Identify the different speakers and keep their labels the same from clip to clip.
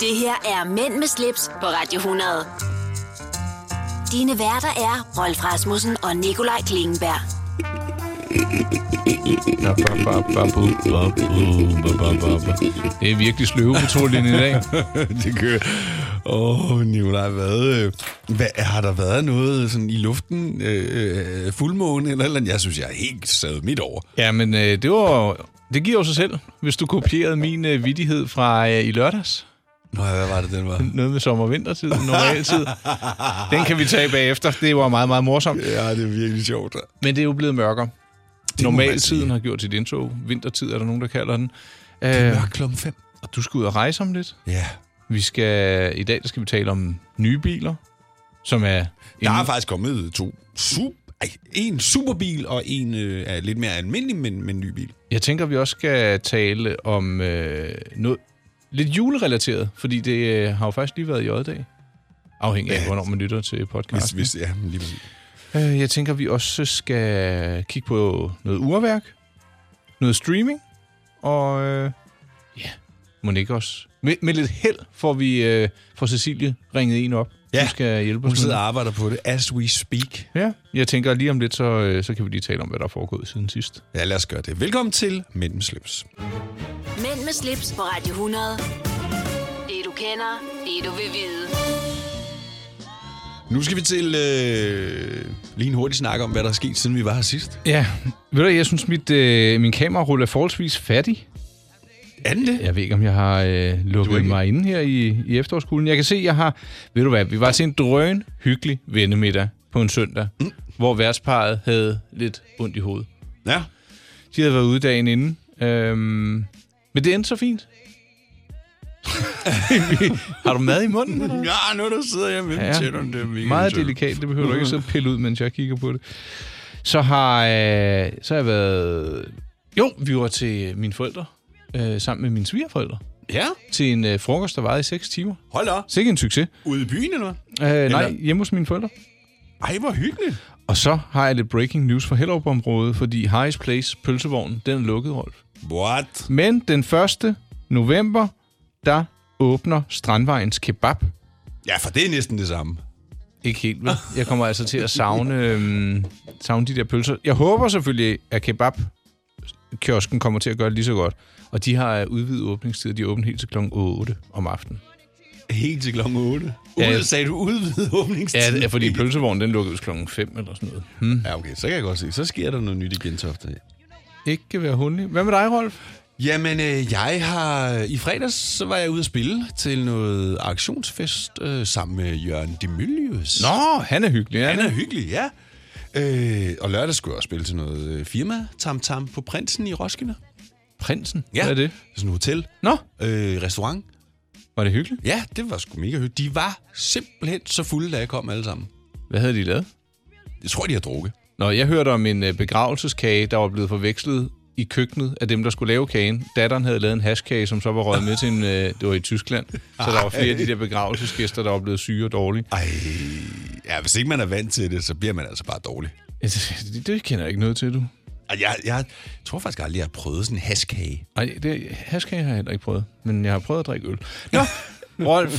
Speaker 1: Det her er Mænd med slips på Radio 100. Dine værter er Rolf Rasmussen og Nikolaj Klingenberg.
Speaker 2: Det er virkelig sløvepatruljen i dag.
Speaker 3: Det kører. Nikolaj, hvad har der været noget sådan i luften? Fuldmåne eller noget? Jeg synes, jeg er helt sad midt over.
Speaker 2: Ja, men det giver jo sig selv, hvis du kopierede min vittighed fra i lørdags.
Speaker 3: Nå, hvad var det, den var?
Speaker 2: Noget med sommer-vintertid, normaltid. Den kan vi tage bagefter. Det var meget, meget morsomt.
Speaker 3: Ja, det er virkelig sjovt.
Speaker 2: Men det er jo blevet mørkere. Normaltiden har gjort sit indtog. Vintertid er der nogen, der kalder den.
Speaker 3: Det er mørk klokken 5.
Speaker 2: Og du skal ud og rejse om lidt.
Speaker 3: Ja.
Speaker 2: I dag skal vi tale om nye biler, som er...
Speaker 3: Der er faktisk kommet en superbil og en lidt mere almindelig, men ny bil.
Speaker 2: Jeg tænker, vi også skal tale om noget lidt julerelateret, fordi det har jo faktisk lige været i J-dag. Afhængig af, hvornår man lytter til podcasten.
Speaker 3: Ja, lige præcis.
Speaker 2: Jeg tænker, vi også skal kigge på noget urværk, noget streaming, og må ikke også. Med lidt held får Cecilie ringet en op.
Speaker 3: Ja,
Speaker 2: du skal hjælpe os.
Speaker 3: Hun sidder og arbejder på det, as we speak.
Speaker 2: Ja, jeg tænker lige om lidt, så kan vi lige tale om, hvad der er foregået siden sidst.
Speaker 3: Ja, lad os gøre det. Velkommen til Mænd med slips.
Speaker 1: Mænd med slips på Radio 100. Det du kender, det du vil vide.
Speaker 3: Nu skal vi til lige en hurtig snak om, hvad der er sket, siden vi var her sidst.
Speaker 2: Ja, ved du, jeg synes, min kamerarulle er forholdsvis fattig.
Speaker 3: Er den det?
Speaker 2: Jeg ved ikke, om jeg har lukket mig inde her i efterårskulden. Jeg kan se, jeg har... Ved du hvad, vi var til en drøn hyggelig vennemiddag på en søndag, hvor værtsparret havde lidt ondt i hovedet.
Speaker 3: Ja.
Speaker 2: De havde været ude dagen inden. Men det endte så fint. Har du mad i munden? Eller?
Speaker 3: Ja, nu der sidder jeg med tænderne. Det er
Speaker 2: meget delikat, det behøver du ikke sidde og pille ud, mens jeg kigger på det. Så har jeg været... Jo, vi var til mine forældre, sammen med mine svigerforældre.
Speaker 3: Ja?
Speaker 2: Til en frokost, der varede i 6 timer.
Speaker 3: Hold da.
Speaker 2: Sikke en succes.
Speaker 3: Ude i byen, eller hvad?
Speaker 2: Nej, hjemme hos mine forældre.
Speaker 3: Ej, hvor hyggeligt.
Speaker 2: Og så har jeg lidt breaking news for Hellerup-området, fordi Harry's Place, pølsevognen, den er lukket, Rolf.
Speaker 3: What?
Speaker 2: Men den 1. november, der åbner Strandvejens Kebab.
Speaker 3: Ja, for det er næsten det samme.
Speaker 2: Ikke helt, vel? Jeg kommer altså til at savne de der pølser. Jeg håber selvfølgelig, at kebabkiosken kommer til at gøre det lige så godt. Og de har udvidet åbningstid. De er åbent helt til kl. 8 om aftenen.
Speaker 3: Helt til kl. 8?
Speaker 2: Ja,
Speaker 3: sagde du udvidet åbningstid?
Speaker 2: Ja, fordi pølsevognen, den lukkede kl. 5 eller sådan noget.
Speaker 3: Ja, okay. Så kan jeg godt se. Så sker der noget nyt i Gentofte.
Speaker 2: Ikke være hundelig. Hvad med dig, Rolf?
Speaker 3: Jamen, jeg har... I fredags så var jeg ude at spille til noget aktionsfest sammen med Jørgen Demilius.
Speaker 2: Nå, han er hyggelig.
Speaker 3: Han er hyggelig, ja. Og lørdag skulle jeg også spille til noget firma Tam på Prinsen i Roskilde.
Speaker 2: Prinsen?
Speaker 3: Ja.
Speaker 2: Hvad er det?
Speaker 3: Sådan et hotel.
Speaker 2: Nå.
Speaker 3: Restaurant.
Speaker 2: Var det hyggeligt?
Speaker 3: Ja, det var sgu mega hyggeligt. De var simpelthen så fulde, da jeg kom alle sammen.
Speaker 2: Hvad havde de lavet?
Speaker 3: Jeg tror, de har drukket.
Speaker 2: Nå, jeg hørte om en begravelseskage, der var blevet forvekslet i køkkenet af dem, der skulle lave kagen. Datteren havde lavet en hashkage, som så var røget med til en... det var i Tyskland. Så der var flere af de der begravelsesgæster, der var blevet syge og dårlige.
Speaker 3: Ej, ja, hvis ikke man er vant til det, så bliver man altså bare dårlig.
Speaker 2: Det kender jeg ikke noget til, du.
Speaker 3: Jeg tror faktisk aldrig, jeg har prøvet sådan en hashkage.
Speaker 2: Nej, hashkage har jeg heller ikke prøvet, men jeg har prøvet at drikke øl. Nå, Rolf,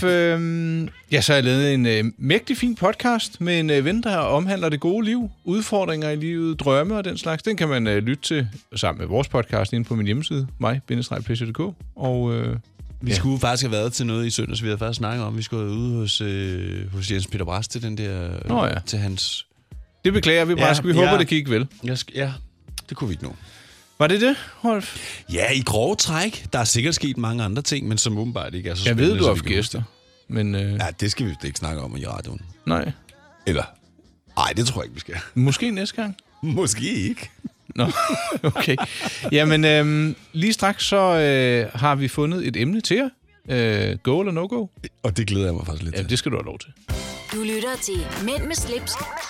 Speaker 2: så har jeg lavet en mægtig fin podcast med en ven, der omhandler det gode liv, udfordringer i livet, drømme og den slags. Den kan man lytte til sammen med vores podcast inde på min hjemmeside, mig-pc.dk. Og
Speaker 3: vi skulle faktisk have været til noget i søndags, vi havde faktisk snakket om. Vi skulle ude hos Jens Peter Brask til den der... til hans...
Speaker 2: Det beklager vi, Brask. Vi håber, det gik vel.
Speaker 3: Ja, det kunne vi ikke nå.
Speaker 2: Var det, Rolf?
Speaker 3: Ja, i grove træk. Der er sikkert sket mange andre ting, men som åbenbart ikke er så spændende.
Speaker 2: Jeg ved, du har haft gæster. Men,
Speaker 3: ja, det skal vi ikke snakke om i radioen.
Speaker 2: Nej.
Speaker 3: Eller? Nej, det tror jeg ikke, vi skal.
Speaker 2: Måske næste gang.
Speaker 3: Måske ikke.
Speaker 2: Nå, okay. Jamen, lige straks så har vi fundet et emne til jer. Go eller no go?
Speaker 3: Og det glæder jeg mig faktisk lidt til.
Speaker 2: Ja, det skal du have lov til.
Speaker 1: Du lytter til Mænd med slips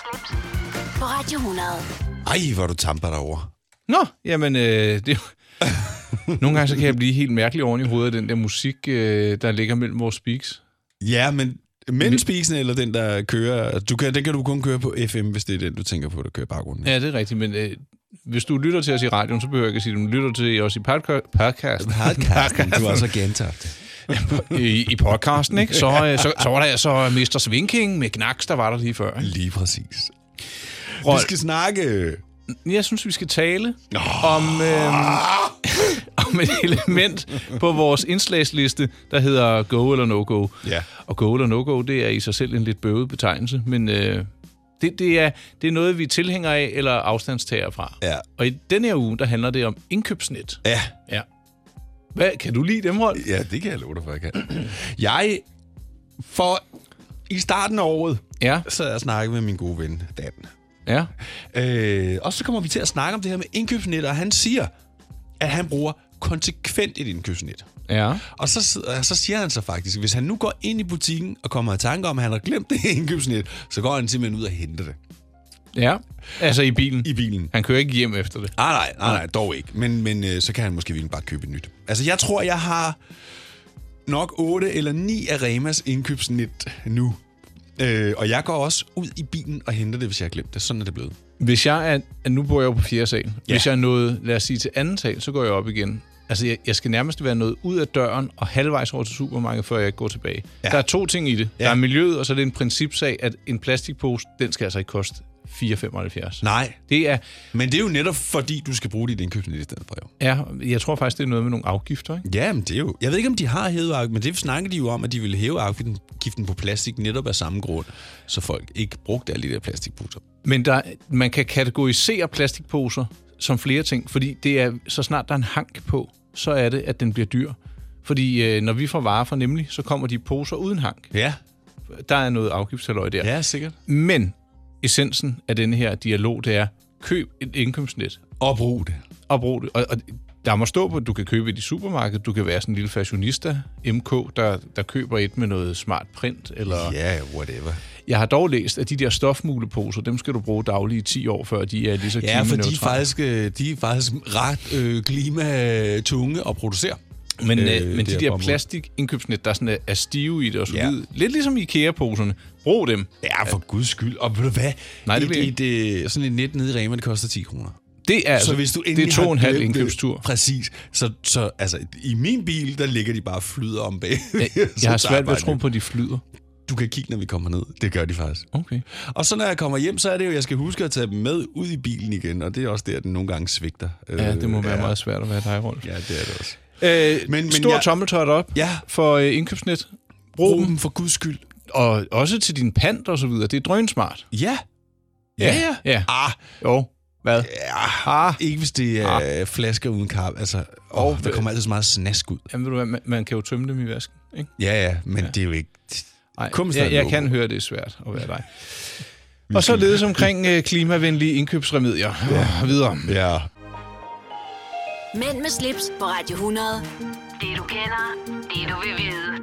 Speaker 1: på Radio 100.
Speaker 3: Ej, hvor du tamper derovre.
Speaker 2: Nå, jamen, det nogle gange så kan jeg blive helt mærkelig oven i hovedet af den der musik, der ligger mellem vores speaks.
Speaker 3: Ja, men mellem speaksen eller den, der kører... Den kan du kun køre på FM, hvis det er den, du tænker på, der kører baggrunden.
Speaker 2: Ja, det er rigtigt, men hvis du lytter til os i radioen, så behøver jeg ikke at sige, at du lytter til os i podcasten.
Speaker 3: Du har så gentaget.
Speaker 2: I podcasten, ikke? Så var der så Mr. Svinking med Knacks, der var der lige før. Ikke?
Speaker 3: Lige præcis.
Speaker 2: Rolf,
Speaker 3: Vi skal snakke...
Speaker 2: Jeg synes, vi skal tale om et element på vores indslagsliste, der hedder go eller no-go.
Speaker 3: Ja.
Speaker 2: Og go eller no-go, det er i sig selv en lidt bøvet betegnelse, men det er noget, vi er tilhængere af eller afstandstager fra.
Speaker 3: Ja.
Speaker 2: Og i denne her uge, der handler det om indkøbsnet.
Speaker 3: Ja.
Speaker 2: Hvad, kan du lide dem, Rolf?
Speaker 3: Ja, det kan jeg love dig for, jeg kan. I starten af året, så havde jeg snakket med min gode ven, Dan.
Speaker 2: Ja.
Speaker 3: Og så kommer vi til at snakke om det her med indkøbsnet, og han siger, at han bruger konsekvent et indkøbsnet.
Speaker 2: Ja.
Speaker 3: Og så siger han så faktisk, hvis han nu går ind i butikken og kommer i tanke om, at han har glemt det indkøbsnet, så går han simpelthen ud og henter det.
Speaker 2: Ja, altså i bilen.
Speaker 3: I bilen.
Speaker 2: Han kører ikke hjem efter det.
Speaker 3: Nej, dog ikke. Men så kan han måske virkelig bare købe et nyt. Altså, jeg tror, jeg har nok 8 eller 9 af Remas indkøbsnet nu. Og jeg går også ud i bilen og henter det, hvis jeg har glemt det. Sådan er det blevet.
Speaker 2: Hvis jeg er... Nu bor jeg jo på 4. sal. Ja. Hvis jeg er nået, lad os sige, til 2. sal, så går jeg op igen. Altså, jeg skal nærmest være nået ud af døren og halvvejs over til supermarkedet, før jeg går tilbage. Ja. Der er 2 ting i det. Ja. Der er miljøet, og så er det en principsag, at en plastikpose, den skal altså ikke koste 4,75.
Speaker 3: Nej.
Speaker 2: Det er...
Speaker 3: Men det er jo netop fordi, du skal bruge dit indkøbsnet i stedet for, jo.
Speaker 2: Ja, jeg tror faktisk, det er noget med nogle afgifter, ikke?
Speaker 3: Ja, men det er jo... Jeg ved ikke, om de har hævet afgiften, men det snakker de jo om, at de ville hæve afgiften på plastik netop af samme grund, så folk ikke brugte alle de der plastikposer.
Speaker 2: Men man kan kategorisere plastikposer som flere ting, fordi det er, så snart der er en hank på, så er det, at den bliver dyr. Fordi når vi får varer fra Nemlig, så kommer de poser uden hank.
Speaker 3: Ja.
Speaker 2: Der er noget afgiftshalløj der.
Speaker 3: Ja, sikkert.
Speaker 2: Men essensen af denne her dialog, det er, køb et indkøbsnet.
Speaker 3: Og brug det.
Speaker 2: Og der må stå på, at du kan købe et i supermarkedet. Du kan være sådan en lille fashionista, MK, der køber et med noget smart print. Eller...
Speaker 3: Ja, whatever.
Speaker 2: Jeg har dog læst, at de der stofmugleposer, dem skal du bruge dagligt i 10 år, før de er lige så klimaneutrale.
Speaker 3: Ja, for de er faktisk ret klimatunge at producere.
Speaker 2: Men de der plastikindkøbsnet, der sådan er stive i det og solide, lidt ligesom IKEA-poserne, brug dem.
Speaker 3: Ja, for guds skyld. Og ved du hvad?
Speaker 2: Nej,
Speaker 3: sådan et net nede i Rema, det koster 10 kroner.
Speaker 2: Det er,
Speaker 3: så hvis du
Speaker 2: det er 2,5 indkøbstur.
Speaker 3: Præcis. Så altså, i min bil, der ligger de bare flyder om bag.
Speaker 2: Jeg har svært ved at tro på, at de flyder.
Speaker 3: Du kan kigge, når vi kommer ned. Det gør de faktisk.
Speaker 2: Okay.
Speaker 3: Og så når jeg kommer hjem, så er det jo, jeg skal huske at tage dem med ud i bilen igen. Og det er også der, den nogle gange svigter.
Speaker 2: Ja, det må være meget svært at være dig, Rolf.
Speaker 3: Ja, det er det også.
Speaker 2: Men stor tommeltot op for indkøbsnet.
Speaker 3: Brug dem for guds skyld.
Speaker 2: Og også til din pant og så videre. Det er drønsmart.
Speaker 3: Ja.
Speaker 2: Jo. Hvad?
Speaker 3: Ja, ikke hvis det er flasker uden kap. Altså, der kommer altid så meget snask ud.
Speaker 2: Jamen, ved du hvad, man kan jo tømme dem i vasken, ikke?
Speaker 3: Ja, men det er jo ikke...
Speaker 2: Nej, jeg kan høre, det er svært at være dig. Og så ledes omkring klimavenlige indkøbsremedier. Videre.
Speaker 3: Ja.
Speaker 1: Mænd med slips på Radio 100. Det du kender, det du vil vide.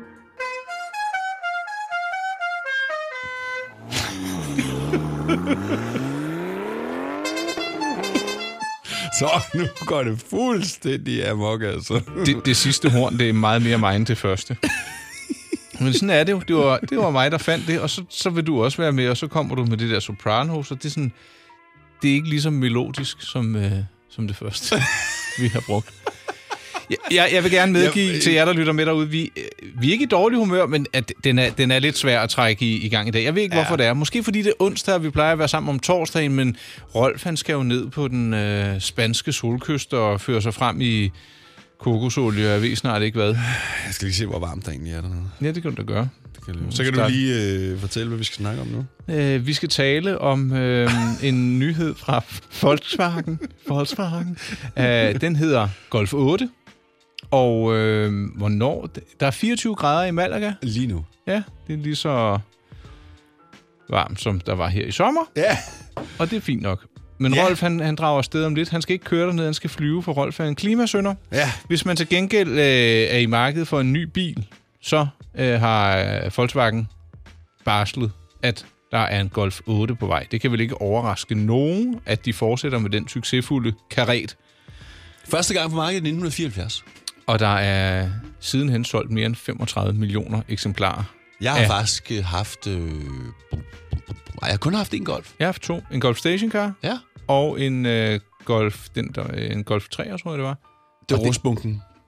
Speaker 3: Så nu går det fuldstændig amok, altså.
Speaker 2: Det sidste horn, det er meget mere mig end det første. Men sådan er det jo. Det var mig, der fandt det, og så vil du også være med, og så kommer du med det der soprano, så det er sådan... Det er ikke lige så melodisk som det første, vi har brugt. Jeg vil gerne medgive til jer, der lytter med derude, vi er ikke i dårlig humør, men at den er lidt svær at trække i gang i dag. Jeg ved ikke, hvorfor det er. Måske fordi det er onsdag, og vi plejer at være sammen om torsdagen, men Rolf, han skal jo ned på den spanske solkyst og føre sig frem i kokosolie, og jeg ved snart ikke hvad.
Speaker 3: Jeg skal lige se, hvor varmt der egentlig er dernede.
Speaker 2: Ja, det kan du da gøre.
Speaker 3: Så kan du lige fortælle, hvad vi skal snakke om nu.
Speaker 2: Vi skal tale om en nyhed fra Volkswagen. Den hedder Golf 8. Og hvornår? Der er 24 grader i Malaga.
Speaker 3: Lige nu.
Speaker 2: Ja, det er lige så varmt, som der var her i sommer.
Speaker 3: Ja.
Speaker 2: Og det er fint nok. Men Rolf, han drager afsted om lidt. Han skal ikke køre derned, han skal flyve, for Rolf er en klimasynder.
Speaker 3: Ja.
Speaker 2: Hvis man til gengæld er i markedet for en ny bil, så har Volkswagen barslet, at der er en Golf 8 på vej. Det kan vel ikke overraske nogen, at de fortsætter med den succesfulde karet.
Speaker 3: Første gang på markedet i 1974.
Speaker 2: Og der er sidenhen solgt mere end 35 millioner eksemplarer.
Speaker 3: Jeg har faktisk haft... jeg har kun haft en Golf.
Speaker 2: Jeg har haft 2. En Golf Stationcar.
Speaker 3: Ja.
Speaker 2: Og en Golf... en Golf 3, tror jeg det var.
Speaker 3: Det var rustbunken.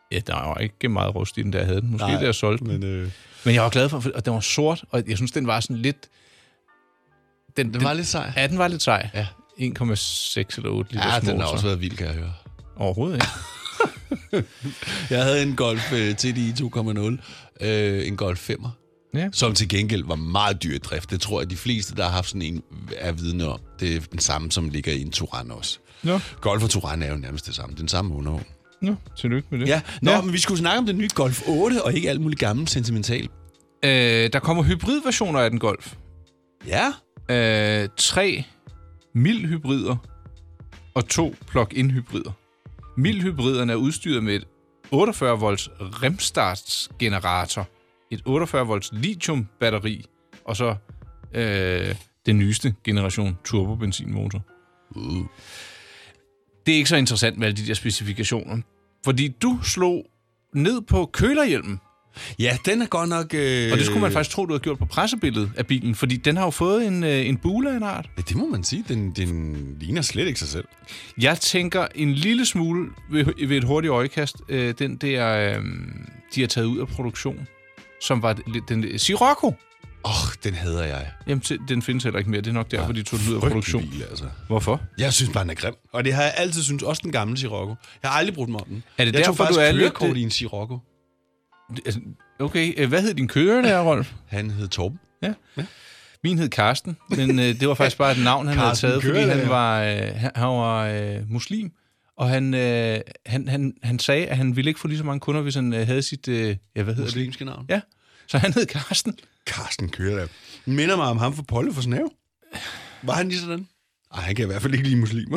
Speaker 2: Ja, der var ikke meget rust i den, der jeg havde den. Måske det, jeg solgte den. Men jeg var glad for, at den var sort, og jeg synes, den var sådan lidt...
Speaker 3: Den var lidt sej.
Speaker 2: Ja, den var lidt sej.
Speaker 3: Ja.
Speaker 2: 1,6 eller 8 liter
Speaker 3: Ja,
Speaker 2: små.
Speaker 3: den har også været vild, kan jeg høre.
Speaker 2: Overhovedet ikke.
Speaker 3: Jeg havde en Golf TDI 2.0, en Golf 5'er, som til gengæld var meget dyr i drift. Det tror jeg, de fleste, der har haft sådan en, er vidne om. Det er den samme, som ligger i en Touran også.
Speaker 2: Nå.
Speaker 3: Golf og Touran er jo nærmest det samme. Den samme undervogn.
Speaker 2: Nå, tillykke med det.
Speaker 3: Ja, men vi skulle snakke om den nye Golf 8, og ikke alt muligt gammelt sentimental.
Speaker 2: Der kommer hybridversioner af den Golf.
Speaker 3: Ja.
Speaker 2: 3 mild-hybrider og 2 plug-in-hybrider. Mild-hybriderne er udstyret med et 48 volts remstartsgenerator, et 48 volts lithium-batteri, og så den nyeste generation turbobenzinmotor. Det er ikke så interessant med alle de der specifikationer, fordi du slog ned på kølerhjelmen.
Speaker 3: Ja, den er godt nok...
Speaker 2: Og det skulle man faktisk tro, du havde gjort på pressebilledet af bilen, fordi den har jo fået en bule af en art.
Speaker 3: Ja, det må man sige. Den ligner slet ikke sig selv.
Speaker 2: Jeg tænker en lille smule ved et hurtigt øjekast, den der, de har taget ud af produktion, som var den Sirocco.
Speaker 3: Den hader jeg.
Speaker 2: Jamen, den findes heller ikke mere. Det er nok derfor, de tog den ud af produktion.
Speaker 3: Bil, altså.
Speaker 2: Hvorfor?
Speaker 3: Jeg synes bare, den er grim. Og det har jeg altid syntes. Også den gamle Sirocco. Jeg har aldrig brugt mig om den.
Speaker 2: Er det
Speaker 3: jeg
Speaker 2: derfor,
Speaker 3: tog faktisk
Speaker 2: du er
Speaker 3: kørekort i en Sirocco.
Speaker 2: Okay, hvad hed din kører der, Rolf?
Speaker 3: Han hed Torben.
Speaker 2: Ja. Min hed Karsten, men det var faktisk bare et navn, han havde taget, fordi han var muslim. Og han sagde, at han ville ikke få lige så mange kunder, hvis han havde sit...
Speaker 3: muslimske navn?
Speaker 2: Ja, så han hed Karsten.
Speaker 3: Karsten kører der. Minder mig om ham for Polle for Snæv. Var han lige sådan? Ej, han kan i hvert fald ikke lide muslimer.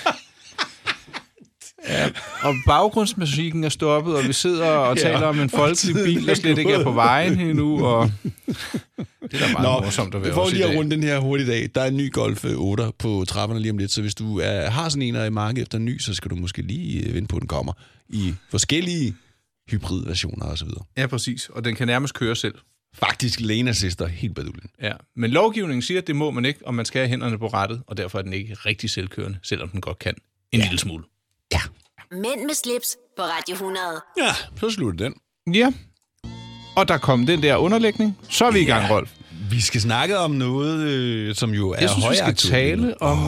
Speaker 2: Ja, og baggrundsmusikken er stoppet, og vi sidder og taler om en folkelig bil, der slet ikke er på vejen endnu, og det er da meget morsomt at være også i dag. For lige at runde
Speaker 3: den her hurtigt af, der er en ny Golf 8 på trapperne lige om lidt, så hvis du har sådan en i markedet efter en ny, så skal du måske lige vente på, at den kommer i forskellige hybridversioner og så videre.
Speaker 2: Ja, præcis, og den kan nærmest køre selv.
Speaker 3: Faktisk lane assister helt baduljen.
Speaker 2: Ja, men lovgivningen siger, at det må man ikke, og man skal have hænderne på rattet, og derfor er den ikke rigtig selvkørende, selvom den godt kan en lille smule.
Speaker 3: Ja.
Speaker 1: Mænd med slips på Radio 100.
Speaker 3: Ja, så slutter den.
Speaker 2: Ja, og der kom den der underlægning. Så er vi i gang, Rolf.
Speaker 3: Vi skal snakke om noget, som jo er højaktuelt.
Speaker 2: Jeg synes, vi skal tale om...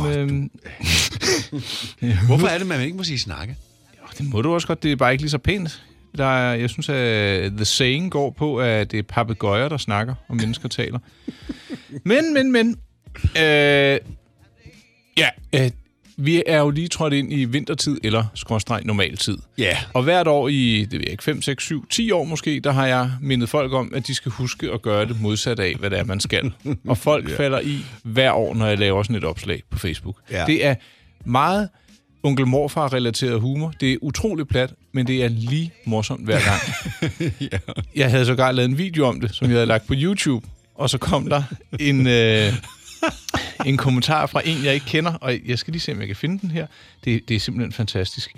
Speaker 3: Hvorfor er det, man ikke må sige snakke?
Speaker 2: Jo, det må du også godt. Det er bare ikke lige så pænt. Jeg synes, at the saying går på, at det er papegøjer, der snakker, og mennesker taler. Men... vi er jo lige trådt ind i vintertid, eller normaltid.
Speaker 3: Ja. Yeah.
Speaker 2: Og hvert år i, det ved jeg ikke, 5, 6, 7, 10 år måske, der har jeg mindet folk om, at de skal huske at gøre det modsat af, hvad det er, man skal. Og folk falder i hver år, når jeg laver sådan et opslag på Facebook. Yeah. Det er meget onkel morfar-relateret humor. Det er utroligt plat, men det er lige morsomt hver gang. Yeah. Jeg havde sågar lavet en video om det, som jeg havde lagt på YouTube, og så kom der en kommentar fra en, jeg ikke kender, og jeg skal lige se, om jeg kan finde den her. Det er simpelthen fantastisk.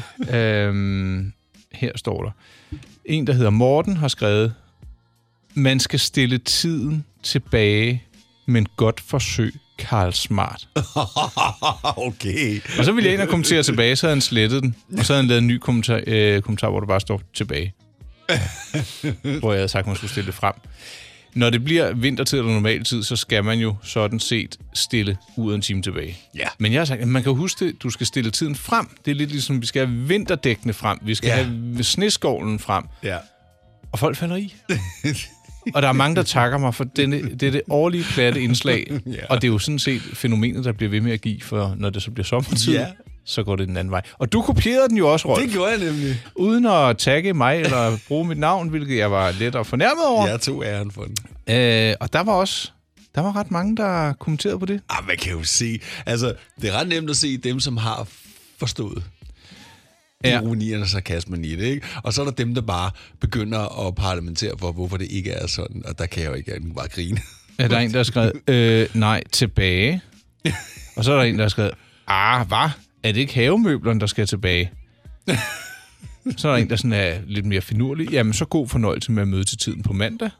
Speaker 2: Her står der. En, der hedder Morten, har skrevet, man skal stille tiden tilbage, men godt forsøg, Karl Smart.
Speaker 3: Okay.
Speaker 2: Og så ville jeg ind og kommentere tilbage, så havde han slettet den, og så havde han lavet en ny kommentar, hvor der bare står tilbage. Hvor jeg havde sagt, at man skulle stille det frem. Når det bliver vintertid eller normaltid, så skal man jo sådan set stille ud en time tilbage.
Speaker 3: Ja.
Speaker 2: Men jeg har sagt, at man kan huske det, du skal stille tiden frem. Det er lidt ligesom, vi skal have vinterdækkene frem. Vi skal have sneskovlen frem.
Speaker 3: Ja.
Speaker 2: Og folk falder i. Og der er mange, der takker mig for det årlige platte indslag. Ja. Og det er jo sådan set fænomenet, der bliver ved med at give, for når det så bliver sommertid, så går det den anden vej. Og du kopierede den jo også, Rolf.
Speaker 3: Det gjorde jeg nemlig.
Speaker 2: Uden at tagge mig eller bruge mit navn, hvilket jeg var lidt og fornærmet over.
Speaker 3: Jeg tog æren for den.
Speaker 2: Og der var ret mange, der kommenterede på det.
Speaker 3: Man kan jo se. Altså, det er ret nemt at se dem, som har forstået ironierne og sarkasmen i det, ikke? Og så er der dem, der bare begynder at parlamentere for, hvorfor det ikke er sådan. Og der kan jeg jo ikke bare grine.
Speaker 2: Ja, der er en, der har skrevet, nej, tilbage. Og så er der en, der har skrevet, hvad? Er det ikke havemøblerne, der skal tilbage? Så er der en, der sådan er lidt mere finurlig. Jamen, så god fornøjelse med at møde til tiden på mandag.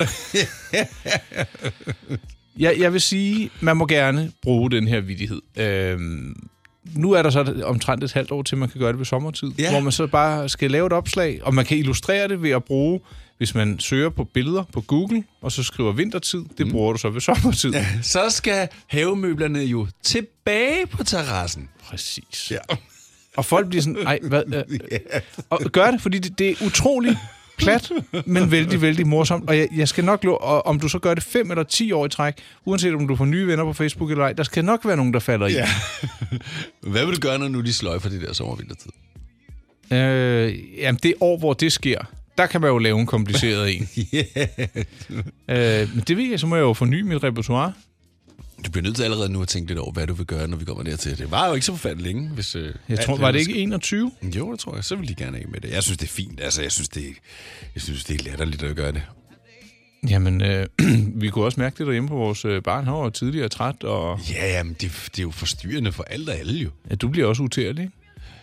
Speaker 2: Jeg vil sige, man må gerne bruge den her vittighed. nu er der så omtrent et halvt år til, man kan gøre det ved sommertid, hvor man så bare skal lave et opslag, og man kan illustrere det ved at bruge, hvis man søger på billeder på Google, og så skriver vintertid, det bruger du så ved sommertid.
Speaker 3: Ja, så skal havemøblerne jo tilbage på terrassen.
Speaker 2: Præcis.
Speaker 3: Ja.
Speaker 2: Og folk bliver sådan, ej, hvad? Og gør det, fordi det er utroligt plat, men vældig, vældig morsomt. Og jeg skal nok om du så gør det 5 eller 10 år i træk, uanset om du får nye venner på Facebook eller ej, der skal nok være nogen, der falder i.
Speaker 3: Ja. Hvad vil du gøre, når nu de sløjfer det der sommervintertid?
Speaker 2: Jamen, det år, hvor det sker, der kan man jo lave en kompliceret en. Men det ved jeg, så må jeg jo forny mit repertoire.
Speaker 3: Du bliver nødt til allerede nu at tænke lidt over, hvad du vil gøre, når vi kommer dertil. Det var jo ikke så forfærdeligt længe, hvis...
Speaker 2: Jeg tror, var det ikke 21?
Speaker 3: Jo, det tror jeg. Så vil de gerne af med det. Jeg synes, det er fint. Altså, jeg synes, det er latterligt at gøre det.
Speaker 2: Jamen, vi kunne også mærke det derhjemme på vores barn. Han var tidligere træt, og...
Speaker 3: Ja, men det er jo forstyrrende for alt og alle, jo.
Speaker 2: Ja, du bliver også utærlig, ikke?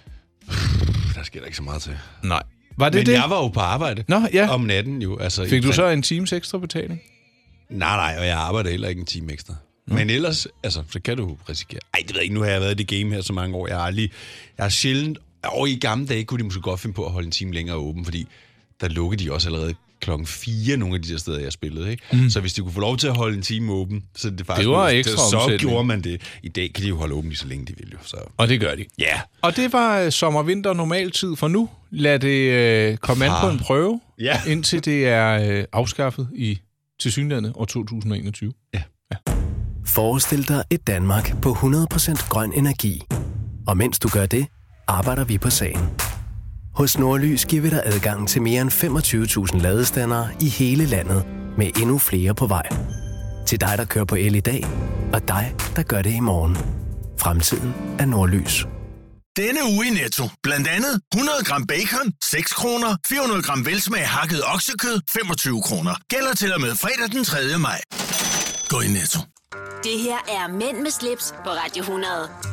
Speaker 3: Der sker der ikke så meget til.
Speaker 2: Nej. Var det
Speaker 3: men
Speaker 2: det?
Speaker 3: Jeg var jo på arbejde.
Speaker 2: Nå, ja.
Speaker 3: Om natten, jo. Altså,
Speaker 2: fik du så en times ekstra betaling?
Speaker 3: Nej, og jeg arbejder heller ikke en time ekstra. Men ellers, altså, så kan du risikere... Ej, det ved jeg ikke, nu har jeg været i det game her så mange år. Jeg har sjældent... Og i gamle dage kunne de måske godt finde på at holde en time længere åben, fordi der lukkede de også allerede 4:00 nogle af de der steder, jeg spillede, ikke? Så hvis de kunne få lov til at holde en time åben, så det faktisk...
Speaker 2: Det var ekstra
Speaker 3: så gjorde man det. I dag kan de jo holde åben lige så længe de vil, jo. Så.
Speaker 2: Og det gør de.
Speaker 3: Ja. Yeah.
Speaker 2: Og det var sommer-vinter normaltid for nu. Lad det komme an på en prøve, indtil det er afskaffet i tilsyneladende år 2021.
Speaker 3: Ja.
Speaker 4: Forestil dig et Danmark på 100% grøn energi. Og mens du gør det, arbejder vi på sagen. Hos Nordlys giver vi dig adgang til mere end 25.000 ladestandere i hele landet, med endnu flere på vej. Til dig, der kører på el i dag, og dig, der gør det i morgen. Fremtiden er Nordlys.
Speaker 5: Denne uge i Netto. Blandt andet 100 gram bacon, 6 kroner. 400 gram velsmag hakket oksekød, 25 kroner. Gælder til og med fredag den 3. maj. Gå i Netto.
Speaker 1: Det her er Mænd med slips på Radio 100.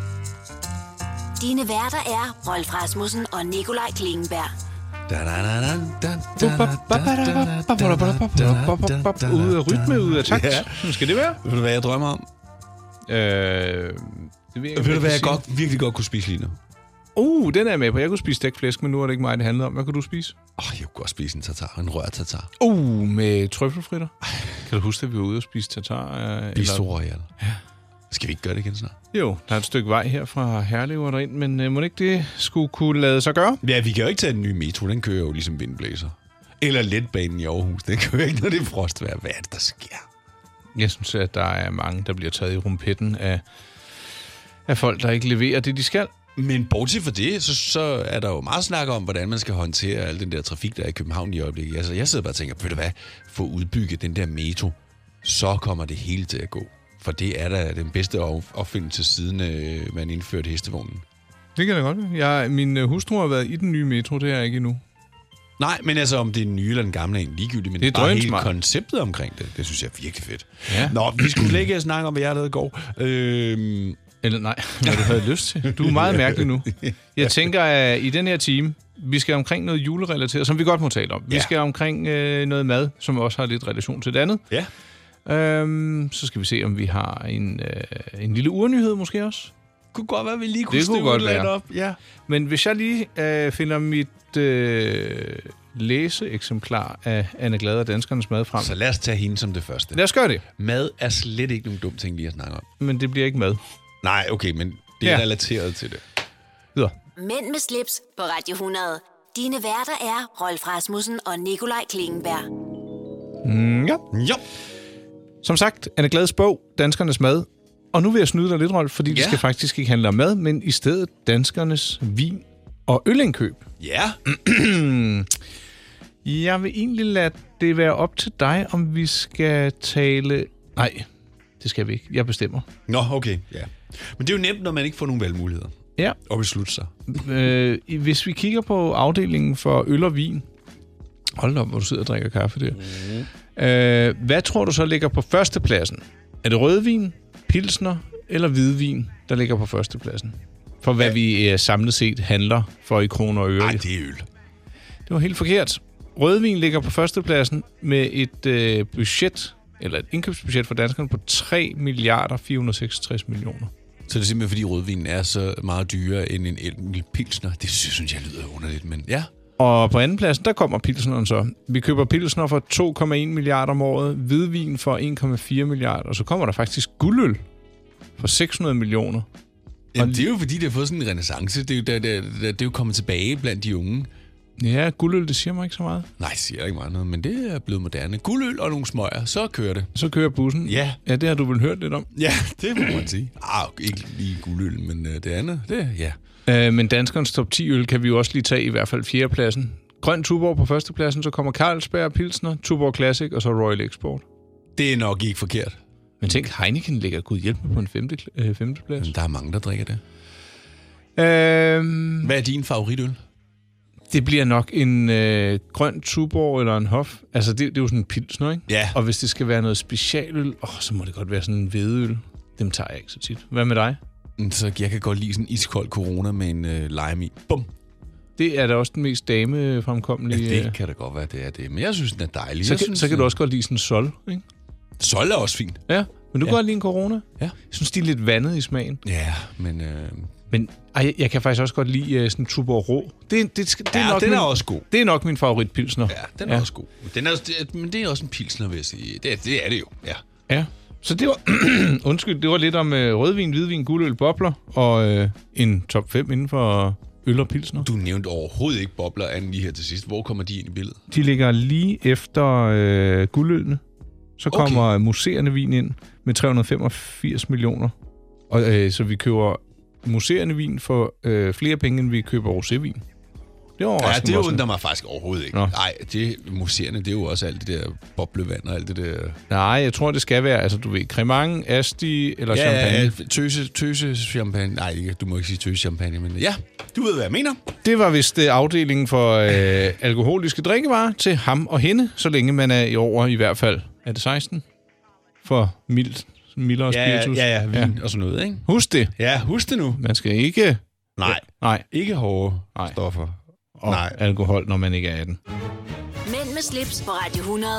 Speaker 1: Dine værter er Rolf Rasmussen og Nikolaj Klingenberg.
Speaker 2: Ude af rytme, ude af takt. Ja. Skal det være?
Speaker 3: Ved du, hvad jeg drømmer om?
Speaker 2: Det ved jeg,
Speaker 3: ved du, hvad jeg virkelig godt kunne spise lige nu?
Speaker 2: Den er jeg med på. Jeg kunne spise stegt flæsk, men nu er det ikke mig, det handlede om. Hvad kunne du spise?
Speaker 3: Jeg kunne godt spise en tartar. En rør tartar.
Speaker 2: Med trøffelfritter. Kan du huske, at vi var ude og spise tartar?
Speaker 3: Bistro Royal. Ja. Skal vi ikke gøre det igen snart?
Speaker 2: Jo, der er et stykke vej her fra Herlev og derind, men må ikke det skulle kunne lade sig gøre?
Speaker 3: Ja, vi kan jo ikke tage den nye metro. Den kører jo ligesom vindblæser. Eller letbanen i Aarhus. Den kører ikke, når det er frostvejr. Hvad er det, der sker?
Speaker 2: Jeg synes, at der er mange, der bliver taget i rumpetten af folk, der ikke leverer det, de skal.
Speaker 3: Men bortset fra det, så er der jo meget snak om, hvordan man skal håndtere al den der trafik, der er i København i øjeblikket. Altså, jeg sidder bare og tænker, ved du hvad, få udbygget den der metro, så kommer det hele til at gå. For det er da den bedste opfindelse siden man indførte hestevognen.
Speaker 2: Det kan da godt være. Min hustru har været i den nye metro, det er jeg ikke endnu.
Speaker 3: Nej, men altså om det er den nye eller den gamle er ligegyldigt, men det er bare hele konceptet omkring det. Det synes jeg er virkelig fedt. Ja. Nå, vi skulle slet ikke snakke om, hvad jeg lavede i går.
Speaker 2: Eller nej, hvad du havde lyst til. Du er meget mærkelig nu. Jeg tænker, at i den her time, vi skal omkring noget julerelateret, som vi godt må tale om. Vi skal omkring noget mad, som også har lidt relation til det andet. Ja. Så skal vi se, om vi har en lille urnyhed måske også.
Speaker 3: Det kunne godt være, vi lige kunne støve lidt op. Ja.
Speaker 2: Men hvis jeg lige finder mit læseeksemplar af Anne Glad og Danskernes Mad frem.
Speaker 3: Så lad os tage hende som det første.
Speaker 2: Lad os gøre det.
Speaker 3: Mad er slet ikke nogen dum ting lige at snakke om.
Speaker 2: Men det bliver ikke mad.
Speaker 3: Nej, okay, men det er relateret til det.
Speaker 2: Videre.
Speaker 1: Mænd med slips på Radio 100. Dine værter er Rolf Rasmussen og Nikolaj Klingenberg.
Speaker 2: Ja. Som sagt, Anne Glads bog, Danskernes Mad. Og nu vil jeg snyde dig lidt, Rolf, fordi det skal faktisk ikke handle om mad, men i stedet danskernes vin og ølindkøb.
Speaker 3: Ja.
Speaker 2: Jeg vil egentlig lade det være op til dig, om vi skal tale... Nej, det skal vi ikke. Jeg bestemmer.
Speaker 3: Nå, okay. Ja. Men det er jo nemt, når man ikke får nogen valgmuligheder.
Speaker 2: Ja.
Speaker 3: Og beslutte sig.
Speaker 2: Hvis vi kigger på afdelingen for øl og vin... Hold op, hvor du sidder og drikker kaffe der. Hvad tror du så ligger på førstepladsen? Er det rødvin, pilsner eller hvidvin, der ligger på førstepladsen? For hvad vi samlet set handler for i kroner og øre.
Speaker 3: Nej, det er øl.
Speaker 2: Det var helt forkert. Rødvin ligger på førstepladsen med et budget, eller et indkøbsbudget for danskerne på 3.466 millioner.
Speaker 3: Så det er simpelthen, fordi rødvinen er så meget dyrere end en enkelt pilsner. Det synes jeg lyder underligt, men ja.
Speaker 2: Og på anden pladsen, der kommer pilsneren så. Vi køber pilsner for 2,1 milliarder om året, hvidvin for 1,4 milliarder, og så kommer der faktisk guldøl for 600 millioner.
Speaker 3: Jamen, det er jo fordi, det har fået sådan en renaissance. Det er jo kommet tilbage blandt de unge.
Speaker 2: Ja, guldøl, det siger mig ikke så meget.
Speaker 3: Nej, det siger ikke meget noget, men det er blevet moderne. Guldøl og nogle smøger, så kører det.
Speaker 2: Så kører bussen.
Speaker 3: Ja.
Speaker 2: Ja, det har du vel hørt lidt om.
Speaker 3: Ja, det må man sige. Ikke lige guldøl, men det andet, det ja.
Speaker 2: Men danskernes top 10 øl kan vi jo også lige tage i hvert fald 4. pladsen. Grøn Tuborg på 1. pladsen, så kommer Carlsberg Pilsner, Tuborg Classic og så Royal Export.
Speaker 3: Det er nok ikke forkert.
Speaker 2: Men tænk, Heineken ligger Gud hjælp med på en 5. plads.
Speaker 3: Men der er mange, der drikker det. Hvad er din favoritøl?
Speaker 2: Det bliver nok en grøn Tuborg eller en Hof. Altså, det er jo sådan en pilsner, ikke?
Speaker 3: Ja.
Speaker 2: Og hvis det skal være noget specialøl, så må det godt være sådan en hvedeøl. Dem tager jeg ikke så tit. Hvad med dig?
Speaker 3: Så jeg kan godt lide sådan en iskold Corona med en lime i. Bum.
Speaker 2: Det er da også den mest damefremkommelige.
Speaker 3: Ja, det kan da godt være, det er det. Men jeg synes, den er dejlig.
Speaker 2: Så kan du også godt lide sådan en Sol, ikke?
Speaker 3: Sol er også fint.
Speaker 2: Ja, men du kan godt lide en Corona.
Speaker 3: Ja.
Speaker 2: Jeg synes, de er lidt vandet i smagen.
Speaker 3: Ja, men...
Speaker 2: Men jeg kan faktisk også godt lide sådan en Tuborg Rå. Det er nok
Speaker 3: den er også god.
Speaker 2: Det er nok min favoritpilsner.
Speaker 3: Ja, den er også god. Men det er også en pilsner, vil jeg sige. Det er det jo, ja.
Speaker 2: Ja, så det var... Undskyld, det var lidt om rødvin, hvidvin, guldøl, bobler og en top 5 inden for øl og pilsner.
Speaker 3: Du nævnte overhovedet ikke bobler anden lige her til sidst. Hvor kommer de ind i billedet?
Speaker 2: De ligger lige efter guldølene. Så kommer museerne vin ind med 385 millioner. Og så vi køber museerne vin for flere penge, end vi køber rosévin. Det
Speaker 3: det undrer mig faktisk overhovedet ikke. Nej, museerne, det er jo også alt det der boblevand og alt det der...
Speaker 2: Nej, jeg tror, det skal være, altså du ved, cremant, asti eller champagne.
Speaker 3: Ja, tøse champagne. Nej, du må ikke sige tøse champagne, men ja, du ved, hvad jeg mener.
Speaker 2: Det var vist afdelingen for alkoholiske drikkevarer til ham og hende, så længe man er over i hvert fald. Er det 16? For mildere spiritus.
Speaker 3: Ja, vin og sådan noget, ikke?
Speaker 2: Husk det.
Speaker 3: Ja, husk det nu.
Speaker 2: Man skal ikke...
Speaker 3: Nej. Ikke hårde stoffer.
Speaker 2: Og alkohol, når man ikke er 18.
Speaker 1: Mænd med slips på Radio 100.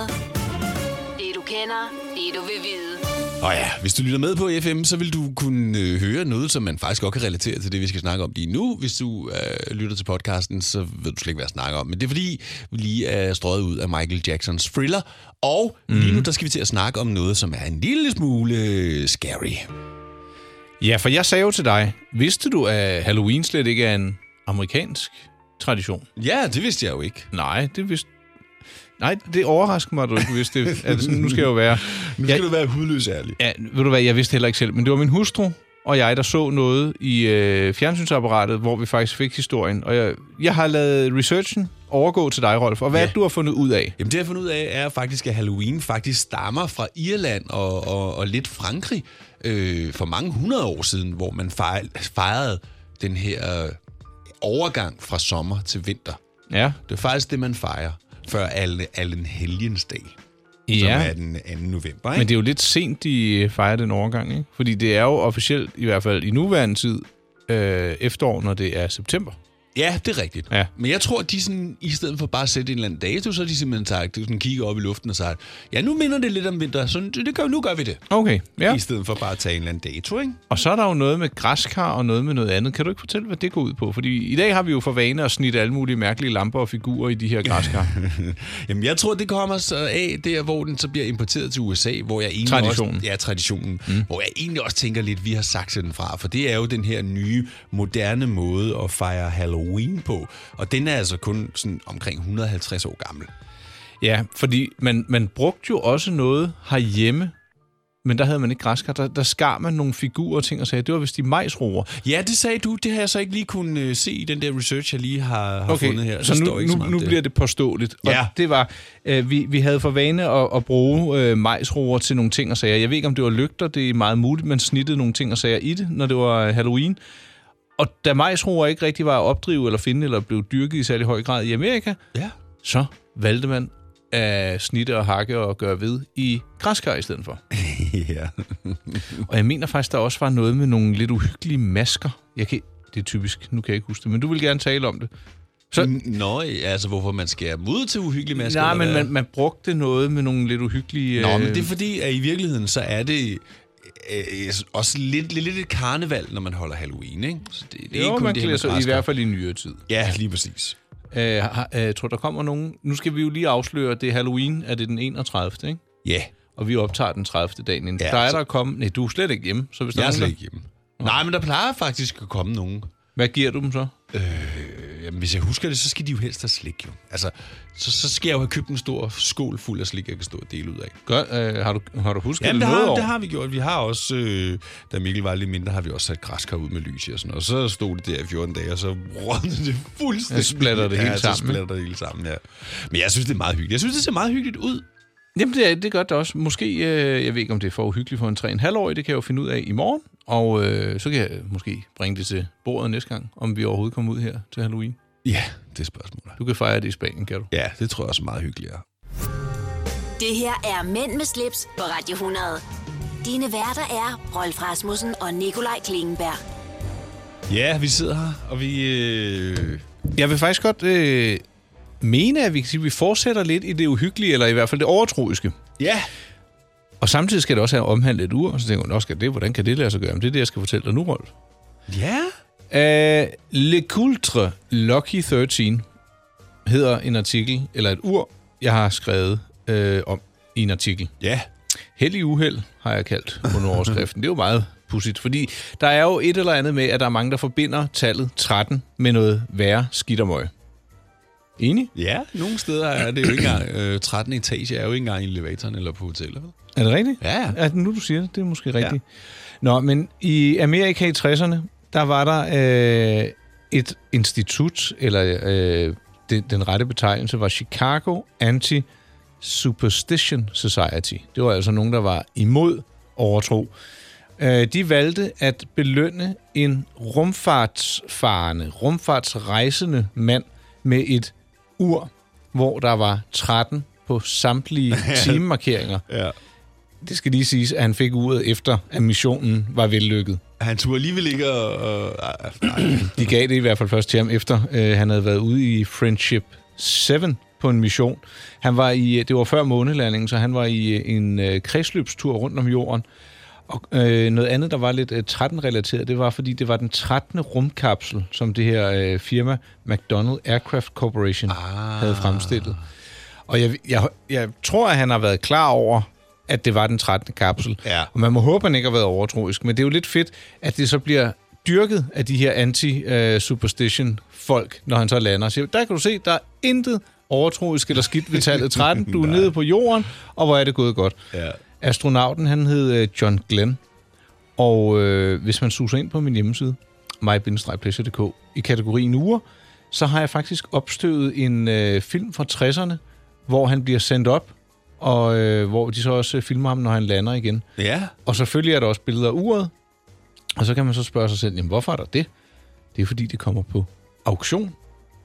Speaker 1: Det du kender, det du vil vide.
Speaker 3: Og ja, hvis du lytter med på FM, så vil du kunne høre noget, som man faktisk godt kan relatere til det, vi skal snakke om lige nu. Hvis du lytter til podcasten, så ved du slet ikke, hvad jeg snakker om. Men det er fordi, vi lige er strøget ud af Michael Jacksons Thriller. Og lige nu, der skal vi til at snakke om noget, som er en lille smule scary.
Speaker 2: Ja, for jeg sagde jo til dig, vidste du, at Halloween slet ikke er en amerikansk tradition?
Speaker 3: Ja, det vidste jeg jo ikke.
Speaker 2: Nej, det overrasker mig, at du ikke vidste det. Altså, nu skal jeg jo være...
Speaker 3: Nu skal du være hudløs ærlig.
Speaker 2: Ja, ved du hvad, jeg vidste heller ikke selv, men det var min hustru og jeg, der så noget i fjernsynsapparatet, hvor vi faktisk fik historien. Og jeg har lavet researchen overgå til dig, Rolf. Og hvad er det, du har fundet ud af?
Speaker 3: Jamen, det jeg har fundet ud af, er faktisk, at Halloween faktisk stammer fra Irland og lidt Frankrig for mange 100 år siden, hvor man fejrede den her overgang fra sommer til vinter.
Speaker 2: Ja.
Speaker 3: Det er faktisk det, man fejrer før Allen Helgens-dag, som er den 2. november. Ikke?
Speaker 2: Men det er jo lidt sent, de fejrer den overgang, ikke? Fordi det er jo officielt, i hvert fald i nuværende tid, efterår, når det er september.
Speaker 3: Ja, det er rigtigt.
Speaker 2: Ja.
Speaker 3: Men jeg tror, at de sådan, i stedet for bare at sætte en eller anden dato, så er de simpelthen sådan, kigger op i luften og siger, ja, nu minder det lidt om vinter, så nu gør vi det.
Speaker 2: Okay, ja.
Speaker 3: I stedet for bare at tage en eller anden dato, ikke?
Speaker 2: Og så er der jo noget med græskar og noget med noget andet. Kan du ikke fortælle, hvad det går ud på? Fordi i dag har vi jo for vane at snitte alle mulige mærkelige lamper og figurer i de her græskar.
Speaker 3: Jamen, jeg tror, det kommer så af der, hvor den så bliver importeret til USA, hvor jeg egentlig
Speaker 2: traditionen.
Speaker 3: Også... Ja, traditionen. Hvor jeg egentlig også tænker lidt, vi har sagt den fra, for det er jo den her nye, moderne måde at fejre Halloween på. Og den er altså kun sådan omkring 150 år gammel.
Speaker 2: Ja, fordi man brugte jo også noget herhjemme, men der havde man ikke græskar. Der skar man nogle figurer og ting og sagde, det var vist de majsroer.
Speaker 3: Ja, det sagde du. Det har jeg så ikke lige kunnet se i den der research, jeg lige har fundet her.
Speaker 2: Så nu bliver det påståeligt. Ja. Og det var, vi havde for vane at bruge majsroer til nogle ting og sager. Jeg ved ikke, om det var lygter. Det er meget muligt, man snittede nogle ting og sager i det, når det var Halloween. Og da majsroer ikke rigtig var at opdrive eller finde, eller blev dyrket i særlig høj grad i Amerika, så valgte man at snitte og hakke og gøre ved i græskar i stedet for.
Speaker 3: Ja.
Speaker 2: Og jeg mener faktisk, der også var noget med nogle lidt uhyggelige masker. Det er typisk, nu kan jeg ikke huske det, men du vil gerne tale om det. Så,
Speaker 3: Nå, altså hvorfor man skærer ud til uhyggelige masker?
Speaker 2: Nej, men man brugte noget med nogle lidt uhyggelige...
Speaker 3: Nå, men det er fordi, at i virkeligheden, så er det... også lidt et karneval, når man holder Halloween, ikke? Så det er
Speaker 2: Jo,
Speaker 3: ikke kun
Speaker 2: man
Speaker 3: det
Speaker 2: klæder
Speaker 3: her med
Speaker 2: sig i hvert fald i nyere tid.
Speaker 3: Ja, lige præcis.
Speaker 2: Jeg tror, der kommer nogen... Nu skal vi jo lige afsløre, det er Halloween, er det den 31. ikke?
Speaker 3: Ja.
Speaker 2: Og vi optager den 30. dagen inden.
Speaker 3: Ja,
Speaker 2: Plejer
Speaker 3: så-
Speaker 2: der at komme... Nej, du er slet ikke hjemme. Så hvis der
Speaker 3: Jeg er
Speaker 2: nogen,
Speaker 3: slet ikke hjemme. Nej, men der plejer faktisk at komme nogen.
Speaker 2: Hvad giver du dem så?
Speaker 3: Jamen, hvis jeg husker det, så skal de jo helst have slik, jo. Altså, så skal jeg jo have købt en stor skål fuld af slik, jeg kan stå og dele ud af.
Speaker 2: Har du husket
Speaker 3: Jamen,
Speaker 2: det noget år?
Speaker 3: det har vi gjort. Vi har også, da Mikkel var lidt mindre, har vi også sat græskar ud med lys i og sådan noget. Og så stod det der i 14 dage, og så rådnede det fuldstændig.
Speaker 2: Så splatter det hele sammen,
Speaker 3: så splatter det hele sammen, ja. Men jeg synes, det er meget hyggeligt. Jeg synes, det ser meget hyggeligt ud.
Speaker 2: Jamen, det gør det også. Måske, jeg ved ikke, om det er for uhyggeligt for en 3,5-årig. Det kan jeg jo finde ud af i morgen. Og så kan jeg måske bringe det til bordet næste gang, om vi overhovedet kommer ud her til Halloween.
Speaker 3: Ja, det er spørgsmålet.
Speaker 2: Du kan fejre det i Spanien, kan du?
Speaker 3: Ja, det tror jeg også er meget hyggeligt.
Speaker 1: Det her er Mænd med slips på Radio 100. Dine værter er Rolf Rasmussen og Nikolaj Klingenberg.
Speaker 3: Ja, vi sidder her, og vi...
Speaker 2: Jeg vil faktisk godt mene, at vi fortsætter lidt i det uhyggelige, eller i hvert fald det overtroiske.
Speaker 3: Ja.
Speaker 2: Og samtidig skal det også have omhandlet et ur, og så tænker jeg, skal det, hvordan kan det lade sig gøre? Men det er det, jeg skal fortælle dig nu, Rolf.
Speaker 3: Ja.
Speaker 2: Le Coultre Lucky 13 hedder en artikel, eller et ur, jeg har skrevet om i en artikel.
Speaker 3: Ja.
Speaker 2: Hellig uheld har jeg kaldt overskriften. Det er jo meget pudsigt, fordi der er jo et eller andet med, at der er mange, der forbinder tallet 13 med noget værre skidt og møg. Enig?
Speaker 3: Ja, nogle steder er det jo ikke engang... 13 etage er jo ikke engang i elevatoren eller på hoteller.
Speaker 2: Er det rigtigt?
Speaker 3: Ja.
Speaker 2: Altså, nu du siger det, det er måske rigtigt. Ja. Nå, men i Amerika i 60'erne, der var der et institut, eller den rette betegnelse var Chicago Anti-Superstition Society. Det var altså nogen, der var imod overtro. De valgte at belønne en rumfartsrejsende mand med et ur, hvor der var 13 på samtlige timemarkeringer.
Speaker 3: Ja.
Speaker 2: Det skal lige siges, at han fik uret efter, at missionen var vellykket.
Speaker 3: Han turde alligevel ikke
Speaker 2: De gav det i hvert fald først til ham, efter han havde været ude i Friendship 7 på en mission. Det var før månelandingen, så han var i en kredsløbstur rundt om jorden. Og noget andet, der var lidt 13-relateret, det var, fordi det var den 13. rumkapsel, som det her firma McDonnell Aircraft Corporation havde fremstillet. Og jeg tror, at han har været klar over, at det var den 13. kapsel.
Speaker 3: Ja.
Speaker 2: Og man må håbe, at han ikke har været overtroisk. Men det er jo lidt fedt, at det så bliver dyrket af de her anti-superstition-folk, når han så lander. Så der kan du se, der er intet overtroisk eller skidt ved tallet 13. Du er nede på jorden, og hvor er det gået godt.
Speaker 3: Ja.
Speaker 2: Astronauten, han hed John Glenn. Og hvis man suser ind på min hjemmeside, my-pleasure.dk, i kategorien uger, så har jeg faktisk opstøvet en film fra 60'erne, hvor han bliver sendt op, og hvor de så også filmer ham, når han lander igen.
Speaker 3: Ja.
Speaker 2: Og selvfølgelig er der også billeder af uret, og så kan man så spørge sig selv, jamen hvorfor er der det? Det er fordi, det kommer på auktion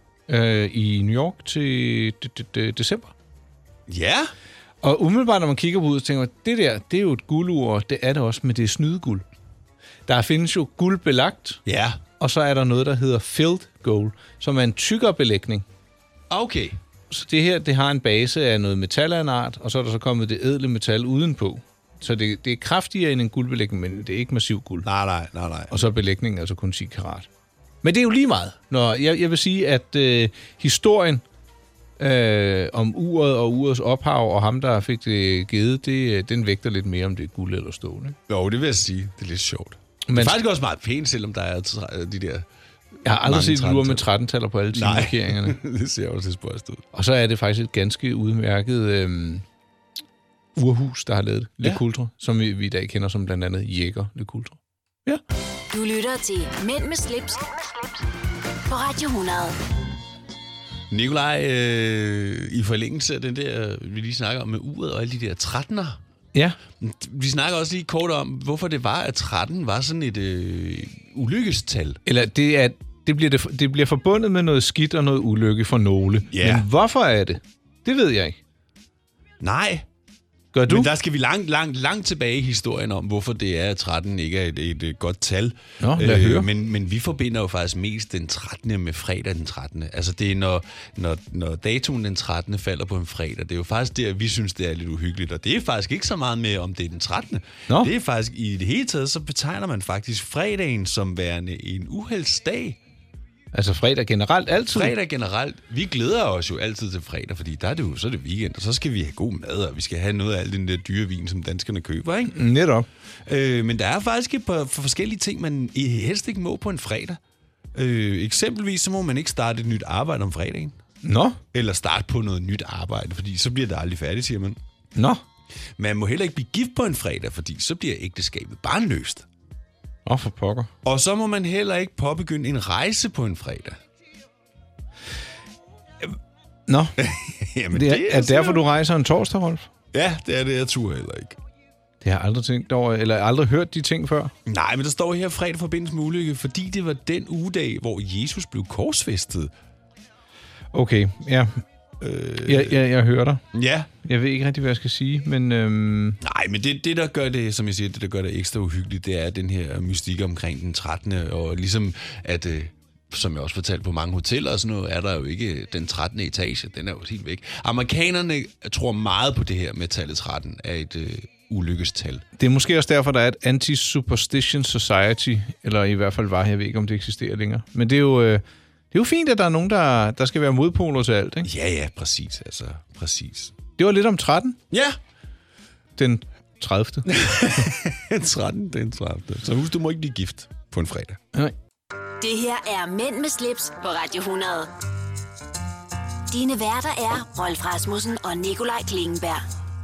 Speaker 2: i New York til december.
Speaker 3: Ja.
Speaker 2: Og umiddelbart, når man kigger på ud, så tænker man, det der, det er jo et guldur, og det er det også, men det er snydeguld. Der findes jo guld belagt,
Speaker 3: Ja.
Speaker 2: og så er der noget, der hedder filled gold, som er en tykkere belægning.
Speaker 3: Okay.
Speaker 2: Så det her, det har en base af noget metal af en art, og så er der så kommet det ædle metal udenpå. Så det er kraftigere end en guldbelægning, men det er ikke massiv guld.
Speaker 3: Nej.
Speaker 2: Og så er belægningen altså kun 10 karat. Men det er jo lige meget. Jeg vil sige, at historien om uret og urets ophav, og ham, der fik det givet, den vægter lidt mere, om det er guld eller stål. Ikke?
Speaker 3: Jo, det vil jeg sige. Det er lidt sjovt.
Speaker 2: Men
Speaker 3: Det er faktisk også meget pænt, selvom der er de der...
Speaker 2: jeg har aldrig
Speaker 3: mange
Speaker 2: set et ur med
Speaker 3: 13-taller.
Speaker 2: 13-taller på alle timemarkeringerne.
Speaker 3: Det ser også lidt spøjst ud.
Speaker 2: Og så er det faktisk et ganske udmærket urhus, der har lavet Le Coultre, som vi i dag kender som blandt andet Jæger Le Coultre. Ja.
Speaker 1: Du lytter til Mænd med slips på Radio 100.
Speaker 3: Nikolaj, i forlængelse af den der, vi lige snakker om med uret og alle de der 13'er.
Speaker 2: Ja.
Speaker 3: Vi snakker også lige kort om, hvorfor det var, at 13 var sådan et ulykkestal.
Speaker 2: Eller det bliver forbundet med noget skidt og noget ulykke for nogle.
Speaker 3: Ja.
Speaker 2: Men hvorfor er det? Det ved jeg ikke.
Speaker 3: Nej.
Speaker 2: Gør du?
Speaker 3: Men der skal vi langt tilbage i historien om, hvorfor det er, at 13 ikke er et godt tal.
Speaker 2: Nå, lad høre.
Speaker 3: Men vi forbinder jo faktisk mest den 13. med fredag den 13. Altså det er, når datoen den 13. falder på en fredag. Det er jo faktisk der, vi synes, det er lidt uhyggeligt. Og det er faktisk ikke så meget med, om det er den 13.
Speaker 2: Nå.
Speaker 3: Det er faktisk, i det hele taget, så betegner man faktisk fredagen som værende en uheldsdag.
Speaker 2: Altså fredag generelt altid?
Speaker 3: Fredag generelt. Vi glæder os jo altid til fredag, fordi der er det jo, så er det weekend, og så skal vi have god mad, og vi skal have noget af al den der dyre vin, som danskerne køber, ikke?
Speaker 2: Netop.
Speaker 3: Men der er faktisk et par forskellige ting, man helst ikke må på en fredag. Eksempelvis så må man ikke starte et nyt arbejde om fredagen.
Speaker 2: Nå.
Speaker 3: Eller starte på noget nyt arbejde, fordi så bliver det aldrig færdigt, siger man.
Speaker 2: Nå.
Speaker 3: Man må heller ikke blive gift på en fredag, fordi så bliver ægteskabet barnløst.
Speaker 2: For pokker.
Speaker 3: Og så må man heller ikke påbegynde en rejse på en fredag.
Speaker 2: Nå.
Speaker 3: Jamen,
Speaker 2: det er derfor, du rejser en torsdag, Rolf?
Speaker 3: Ja, det er det, jeg tror heller ikke.
Speaker 2: Det har jeg aldrig tænkt over, eller aldrig hørt de ting før.
Speaker 3: Nej, men der står her fredag forbindes med ulykke, fordi det var den ugedag, hvor Jesus blev korsfæstet.
Speaker 2: Okay, ja. Jeg hører dig.
Speaker 3: Ja.
Speaker 2: Jeg ved ikke rigtig, hvad jeg skal sige, men...
Speaker 3: Nej, men det, der gør det, som jeg siger, det, der gør det ekstra uhyggeligt, det er den her mystik omkring den 13. Og ligesom, at, som jeg også fortalte på mange hoteller og sådan noget, er der jo ikke den 13. etage. Den er jo helt væk. Amerikanerne tror meget på det her med tallet 13 af et ulykkestal.
Speaker 2: Det er måske også derfor, der er et Anti-Superstition Society, eller i hvert fald var, jeg ved ikke, om det eksisterer længere. Men det er jo... Det er jo fint, at der er nogen, der skal være modpoler til alt, ikke?
Speaker 3: Ja, præcis. Altså, præcis.
Speaker 2: Det var lidt om 13.
Speaker 3: Ja.
Speaker 2: Den 30.
Speaker 3: 13, den 30. Så husk, du må ikke blive gift på en fredag.
Speaker 2: Nej.
Speaker 1: Det her er Mænd med slips på Radio 100. Dine værter er Rolf Rasmussen og Nikolaj Klingenberg.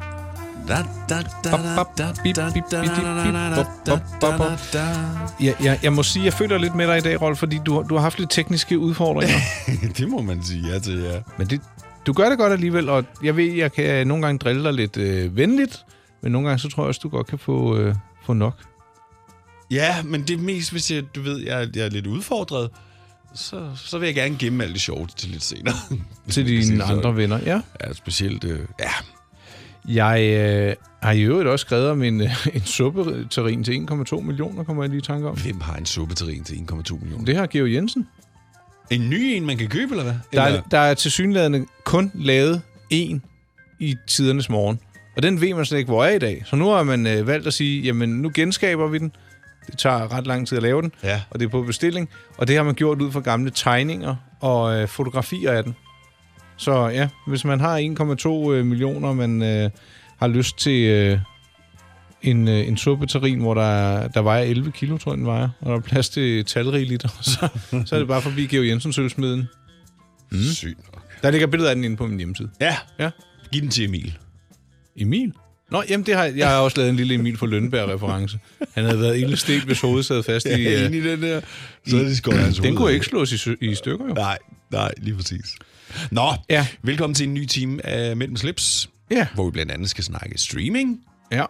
Speaker 2: Jeg må sige, jeg føler lidt med dig i dag, Rolf, fordi du har haft lidt tekniske udfordringer.
Speaker 3: Det må man sige ja til, ja.
Speaker 2: Men du gør det godt alligevel, og jeg ved, jeg kan nogle gange drille dig lidt venligt, men nogle gange så tror jeg også, du godt kan få nok.
Speaker 3: Ja, men det er mest, hvis jeg er lidt udfordret, så vil jeg gerne gemme alt det sjovt til lidt senere.
Speaker 2: Til dine andre venner, ja.
Speaker 3: Ja, specielt, ja.
Speaker 2: Jeg har i øvrigt også skrevet om en suppeterrin til 1,2 millioner, kommer jeg lige i tanke om.
Speaker 3: Hvem har en suppeterrin til 1,2 millioner?
Speaker 2: Det har Georg Jensen.
Speaker 3: En ny en, man kan købe, eller hvad?
Speaker 2: Der er tilsyneladende kun lavet en i tidernes morgen. Og den ved man slet ikke, hvor er i dag. Så nu har man valgt at sige, jamen nu genskaber vi den. Det tager ret lang tid at lave den,
Speaker 3: ja.
Speaker 2: Og det er på bestilling. Og det har man gjort ud fra gamle tegninger og fotografier af den. Så ja, hvis man har 1,2 millioner, man har lyst til en suppeterrin, hvor der vejer 11 kilo, tror jeg, den vejer, og der er plads til talrige liter, så er det bare forbi Georg Jensens ølsmeden.
Speaker 3: Sygt nok.
Speaker 2: Der ligger billeder af den inde på min hjemmeside.
Speaker 3: Ja. Giv den til Emil.
Speaker 2: Emil? Nå, jamen jeg har også lavet en lille Emil for Lønneberg-reference. Han havde været ille stigt, hvis hovedet sad fast i...
Speaker 3: Ja, inde i den der. Så det skåret hans hoved.
Speaker 2: Den kunne ikke slås i stykker, jo.
Speaker 3: Nej, lige præcis. Nå, ja. Velkommen til en ny time af Mænd med slips, hvor vi blandt andet skal snakke streaming.
Speaker 2: Ja.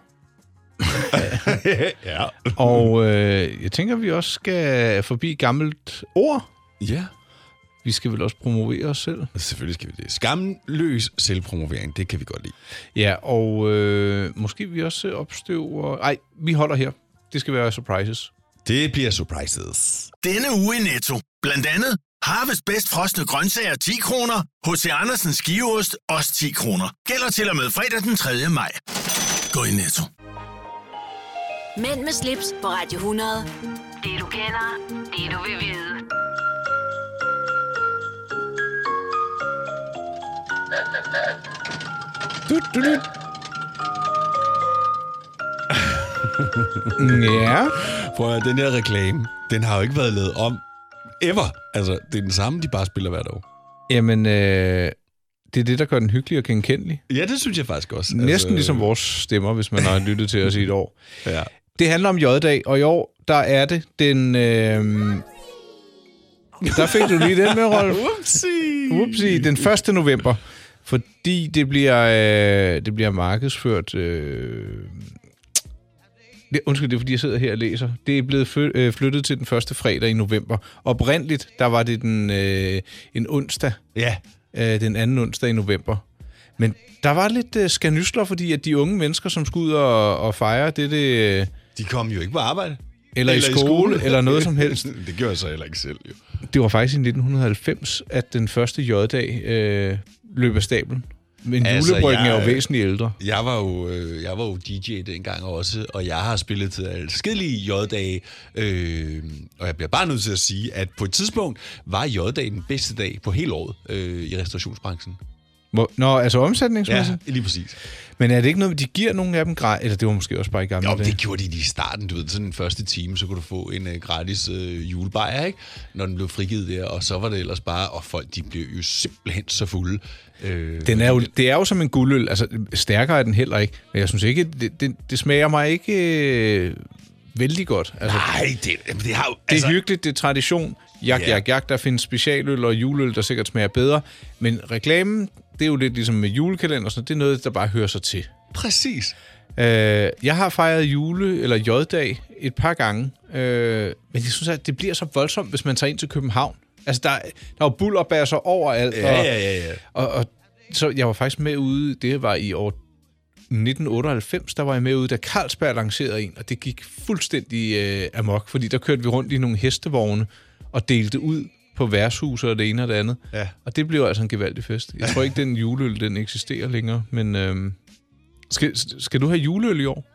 Speaker 3: Ja.
Speaker 2: Og jeg tænker, vi også skal forbi gammelt ord.
Speaker 3: Ja.
Speaker 2: Vi skal vel også promovere os selv.
Speaker 3: Selvfølgelig skal vi det. Skamløs selvpromovering, det kan vi godt lide.
Speaker 2: Ja, og måske vi også opstøver... Ej, vi holder her. Det skal være surprises.
Speaker 3: Det bliver surprises.
Speaker 5: Denne uge i Netto. Blandt andet Harvest bedst frosne grøntsager 10 kroner. H.C. Andersens skiveost også 10 kroner. Gælder til og med fredag den 3. maj. Gå i Netto.
Speaker 1: Mænd med slips på Radio 100. Det du kender, det du vil vide.
Speaker 2: Ja.
Speaker 3: For den her reklame, den har jo ikke været lavet om ever. Altså, det er den samme, de bare spiller hvert år.
Speaker 2: Jamen, det er det, der gør den hyggelig og genkendelig.
Speaker 3: Ja, det synes jeg faktisk også.
Speaker 2: Næsten ligesom vores stemmer, hvis man har lyttet til os i et år.
Speaker 3: Ja.
Speaker 2: Det handler om J-dag, og i år, der er det den... Der fik du lige den med, Rolf. Upsi. Den 1. november. Fordi det bliver markedsført... Undskyld, det er fordi, jeg sidder her og læser. Det er blevet flyttet til den første fredag i november. Oprindeligt, der var det en onsdag.
Speaker 3: Ja.
Speaker 2: Den anden onsdag i november. Men der var lidt skanysler, fordi at de unge mennesker, som skulle ud og fejre det...
Speaker 3: De kom jo ikke på arbejde.
Speaker 2: Eller i skole, eller noget som helst.
Speaker 3: Det gjorde jeg så heller ikke selv, jo.
Speaker 2: Det var faktisk i 1990, at den første J-dag løb af stablen. Men julebryggen er jo væsentligt ældre.
Speaker 3: Jeg var jo DJ dengang også, og jeg har spillet til adskillige J-dage. Og jeg bliver bare nødt til at sige, at på et tidspunkt var J-dag den bedste dag på hele året i restaurationsbranchen.
Speaker 2: Altså omsætningsmæssigt?
Speaker 3: Ja, lige præcis.
Speaker 2: Men er det ikke noget, de giver nogle af dem gratis? Eller det var måske også bare i gamle dage?
Speaker 3: Det gjorde de i starten. Du ved, sådan den første time, så kunne du få en gratis julebajer, ikke? Når den blev frigivet der, og så var det ellers bare... Og folk, de blev jo simpelthen så fulde.
Speaker 2: Det er jo som en guldøl. Altså, stærkere er den heller ikke. Men jeg synes ikke, det smager mig ikke vældig godt. Altså,
Speaker 3: nej, det har jo...
Speaker 2: Det er hyggeligt, det er tradition. Jak. Der findes specialøl og juleøl, der sikkert smager bedre. Men reklamen, det er jo lidt ligesom med julekalender, så det er noget, der bare hører sig til.
Speaker 3: Præcis.
Speaker 2: Jeg har fejret eller J-dag et par gange, men jeg synes, at det bliver så voldsomt, hvis man tager ind til København. Altså, der er jo bullerbasser overalt.
Speaker 3: Ja.
Speaker 2: Og så jeg var faktisk med ude, det var i år 1998, der var jeg med ude, da Carlsberg lancerede en, og det gik fuldstændig amok, fordi der kørte vi rundt i nogle hestevogne og delte ud på værtshuse og det ene og det andet. Ja. Og det blev altså en gevaldig fest. Jeg tror ikke, den juleøl, den eksisterer længere, men... Skal du have juleøl i år?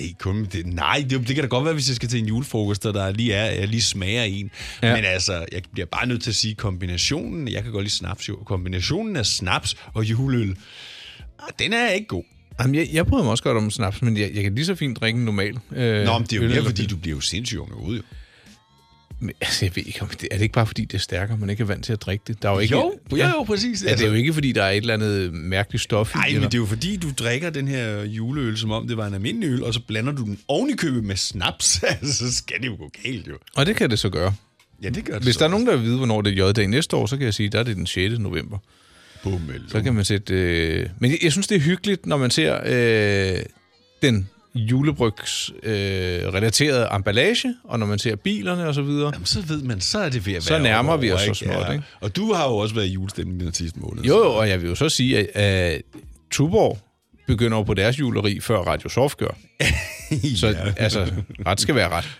Speaker 3: Nej, det kan da godt være, hvis jeg skal til en julefrokost, og der lige smager en. Ja. Men altså, jeg bliver bare nødt til at sige, kombinationen, jeg kan godt lide snaps jo, kombinationen af snaps og juleøl, den er ikke god.
Speaker 2: Jamen, jeg bryder mig også godt om snaps, men jeg kan lige så fint drikke en normal.
Speaker 3: Men det er jo mere, fordi du bliver jo sindssygt unge ude, jo.
Speaker 2: Men, altså, jeg ved ikke, er det ikke bare fordi, det er stærkere, man ikke er vant til at drikke det? Der er jo ikke,
Speaker 3: jo, præcis.
Speaker 2: Er det jo ikke, fordi der er et eller andet mærkeligt stof i?
Speaker 3: Nej, men det er jo fordi, du drikker den her juleøl, som om det var en almindelig øl, og så blander du den oven i købet med snaps. Altså, så skal det jo gå galt, jo.
Speaker 2: Og det kan det så gøre.
Speaker 3: Ja, det gør det.
Speaker 2: Hvis der er nogen, der vil vide, hvornår det er J-dag næste år, så kan jeg sige, der er det den 6. november. Så kan man sætte... Men jeg synes, det er hyggeligt, når man ser den julebrygs relaterede emballage, og når man ser bilerne og så videre.
Speaker 3: Jamen, så ved man, så er det ved at være...
Speaker 2: Så nærmer vi os så småt, ikke?
Speaker 3: Og du har jo også været i julestemning den sidste måned.
Speaker 2: Jo, og jeg vil jo så sige, at Tuborg begynder på deres juleri, før Radio Soft gør. Så altså, ret skal være ret.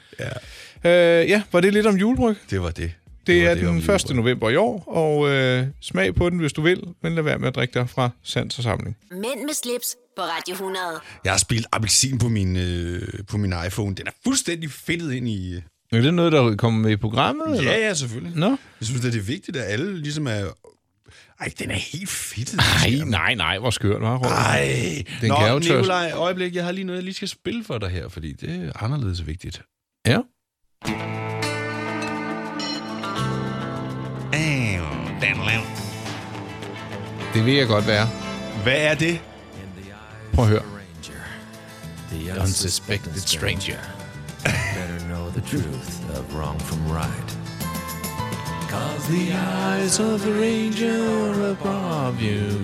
Speaker 2: Ja. Var det lidt om julebryg?
Speaker 3: Det var det.
Speaker 2: Det er den 1. november i år, og smag på den, hvis du vil, men lad være med at drikke dig fra Sans og Samling.
Speaker 1: Mænd med slips på Radio 100.
Speaker 3: Jeg har spillet appelsin på min iPhone. Den er fuldstændig fedtet ind i...
Speaker 2: Er det noget, der kommer med i programmet? Eller?
Speaker 3: Ja, selvfølgelig.
Speaker 2: Nå?
Speaker 3: Jeg synes, det er vigtigt, at alle ligesom er... Ej, den er helt fedtet.
Speaker 2: Nej, hvor skørt, var det?
Speaker 3: Ej.
Speaker 2: Nå,
Speaker 3: Nikolaj, øjeblik, jeg har lige noget, jeg lige skal spille for dig her, fordi det er anderledes vigtigt.
Speaker 2: Ja. Det vil jeg godt være.
Speaker 3: Hvad er det?
Speaker 2: Prøv at høre.
Speaker 6: The unsuspected stranger. Better know the truth of wrong from right. 'Cause the eyes of the ranger above you.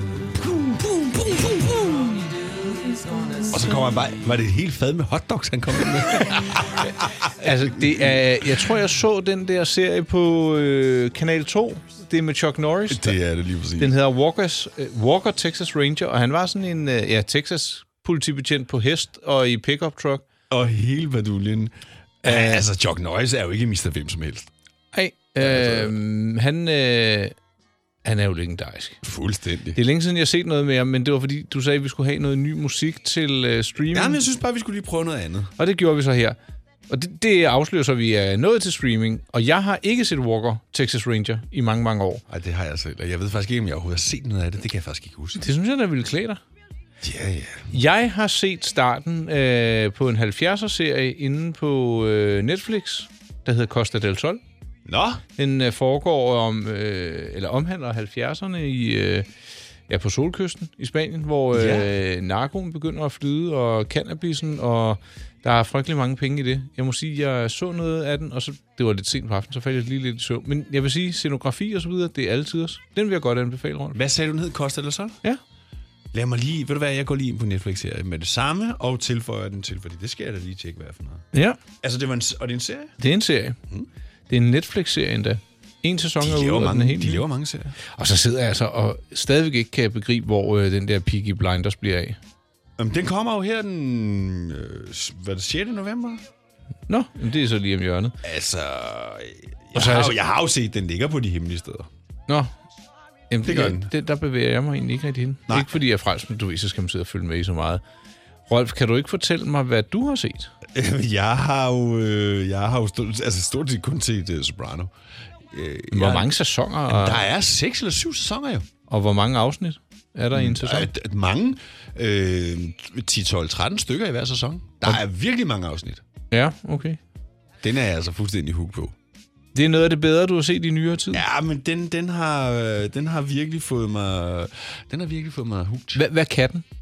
Speaker 3: Og så kommer han bare... Var det et helt fad med hotdogs, han kom med?
Speaker 2: Altså, det er... Jeg tror, jeg så den der serie på Kanal 2. Det er med Chuck Norris.
Speaker 3: Det er det lige præcis.
Speaker 2: Den hedder Walker Texas Ranger, og han var sådan en Texas politibetjent på hest og i pickup truck.
Speaker 3: Og hele baduljen. Altså, Chuck Norris er jo ikke Mr. Hvem som helst.
Speaker 2: Nej, han er jo legendarisk.
Speaker 3: Fuldstændig.
Speaker 2: Det er længe siden, jeg har set noget mere, men det var fordi, du sagde, at vi skulle have noget ny musik til streaming.
Speaker 3: Jamen, jeg synes bare, vi skulle lige prøve noget andet.
Speaker 2: Og det gjorde vi så her. Og det afslører så, at vi er nået til streaming. Og jeg har ikke set Walker Texas Ranger i mange, mange år.
Speaker 3: Nej, det har jeg selv. Jeg ved faktisk ikke, om jeg overhovedet har set noget af det. Det kan jeg faktisk ikke huske.
Speaker 2: Det synes jeg, der ville klæde dig.
Speaker 3: Ja.
Speaker 2: Jeg har set starten på en 70'er-serie inde på Netflix, der hedder Costa del Sol.
Speaker 3: Nå?
Speaker 2: Den foregår omhandler 70'erne på solkysten i Spanien, hvor narkoen begynder at flyde, og cannabisen, og der er frygtelig mange penge i det. Jeg må sige, jeg så noget af den, og så det var lidt sent på aftenen, så faldt jeg lige lidt i søvn. Men jeg vil sige, scenografi og så videre, det er altid også. Den vil jeg godt anbefale rundt.
Speaker 3: Hvad sagde du, den hed? Costa del Sol?
Speaker 2: Ja.
Speaker 3: Lad mig lige, ved du hvad, jeg går lige ind på Netflix her med det samme, og tilføjer den til, fordi det skal jeg da lige tjekke, hvad for noget.
Speaker 2: Ja.
Speaker 3: Altså, det er en serie?
Speaker 2: Det er en serie. Det er en Netflix-serie endda. En sæson er ude, og den er helt
Speaker 3: de
Speaker 2: ny.
Speaker 3: laver mange serier.
Speaker 2: Og så sidder jeg altså og stadigvæk ikke kan begribe, hvor den der Peaky Blinders bliver af.
Speaker 3: Jamen, den kommer jo her den... 6. november?
Speaker 2: Nå, men det er så lige om hjørnet.
Speaker 3: Altså... Jeg har jo set, den ligger på de hemmelige steder.
Speaker 2: Nå, jamen,
Speaker 3: Det gør den.
Speaker 2: Der bevæger jeg mig egentlig ikke rigtig hen.
Speaker 3: Nej.
Speaker 2: Ikke fordi jeg er frelst, men du ved, så skal man sidde og følge med i så meget. Rolf, kan du ikke fortælle mig, hvad du har set?
Speaker 3: Jeg har jo stort set kun set Soprano.
Speaker 2: Hvor mange sæsoner?
Speaker 3: Der er 6 eller 7 sæsoner jo.
Speaker 2: Og hvor mange afsnit er der i en sæson?
Speaker 3: Der er mange. 10, 12, 13 stykker i hver sæson. Der er virkelig mange afsnit.
Speaker 2: Ja, okay.
Speaker 3: Den er jeg altså fuldstændig hooked på.
Speaker 2: Det er noget af det bedre, du har set i nyere tid?
Speaker 3: Ja, men den har virkelig fået mig... Den har virkelig fået mig hooked.
Speaker 2: Hvad kan den?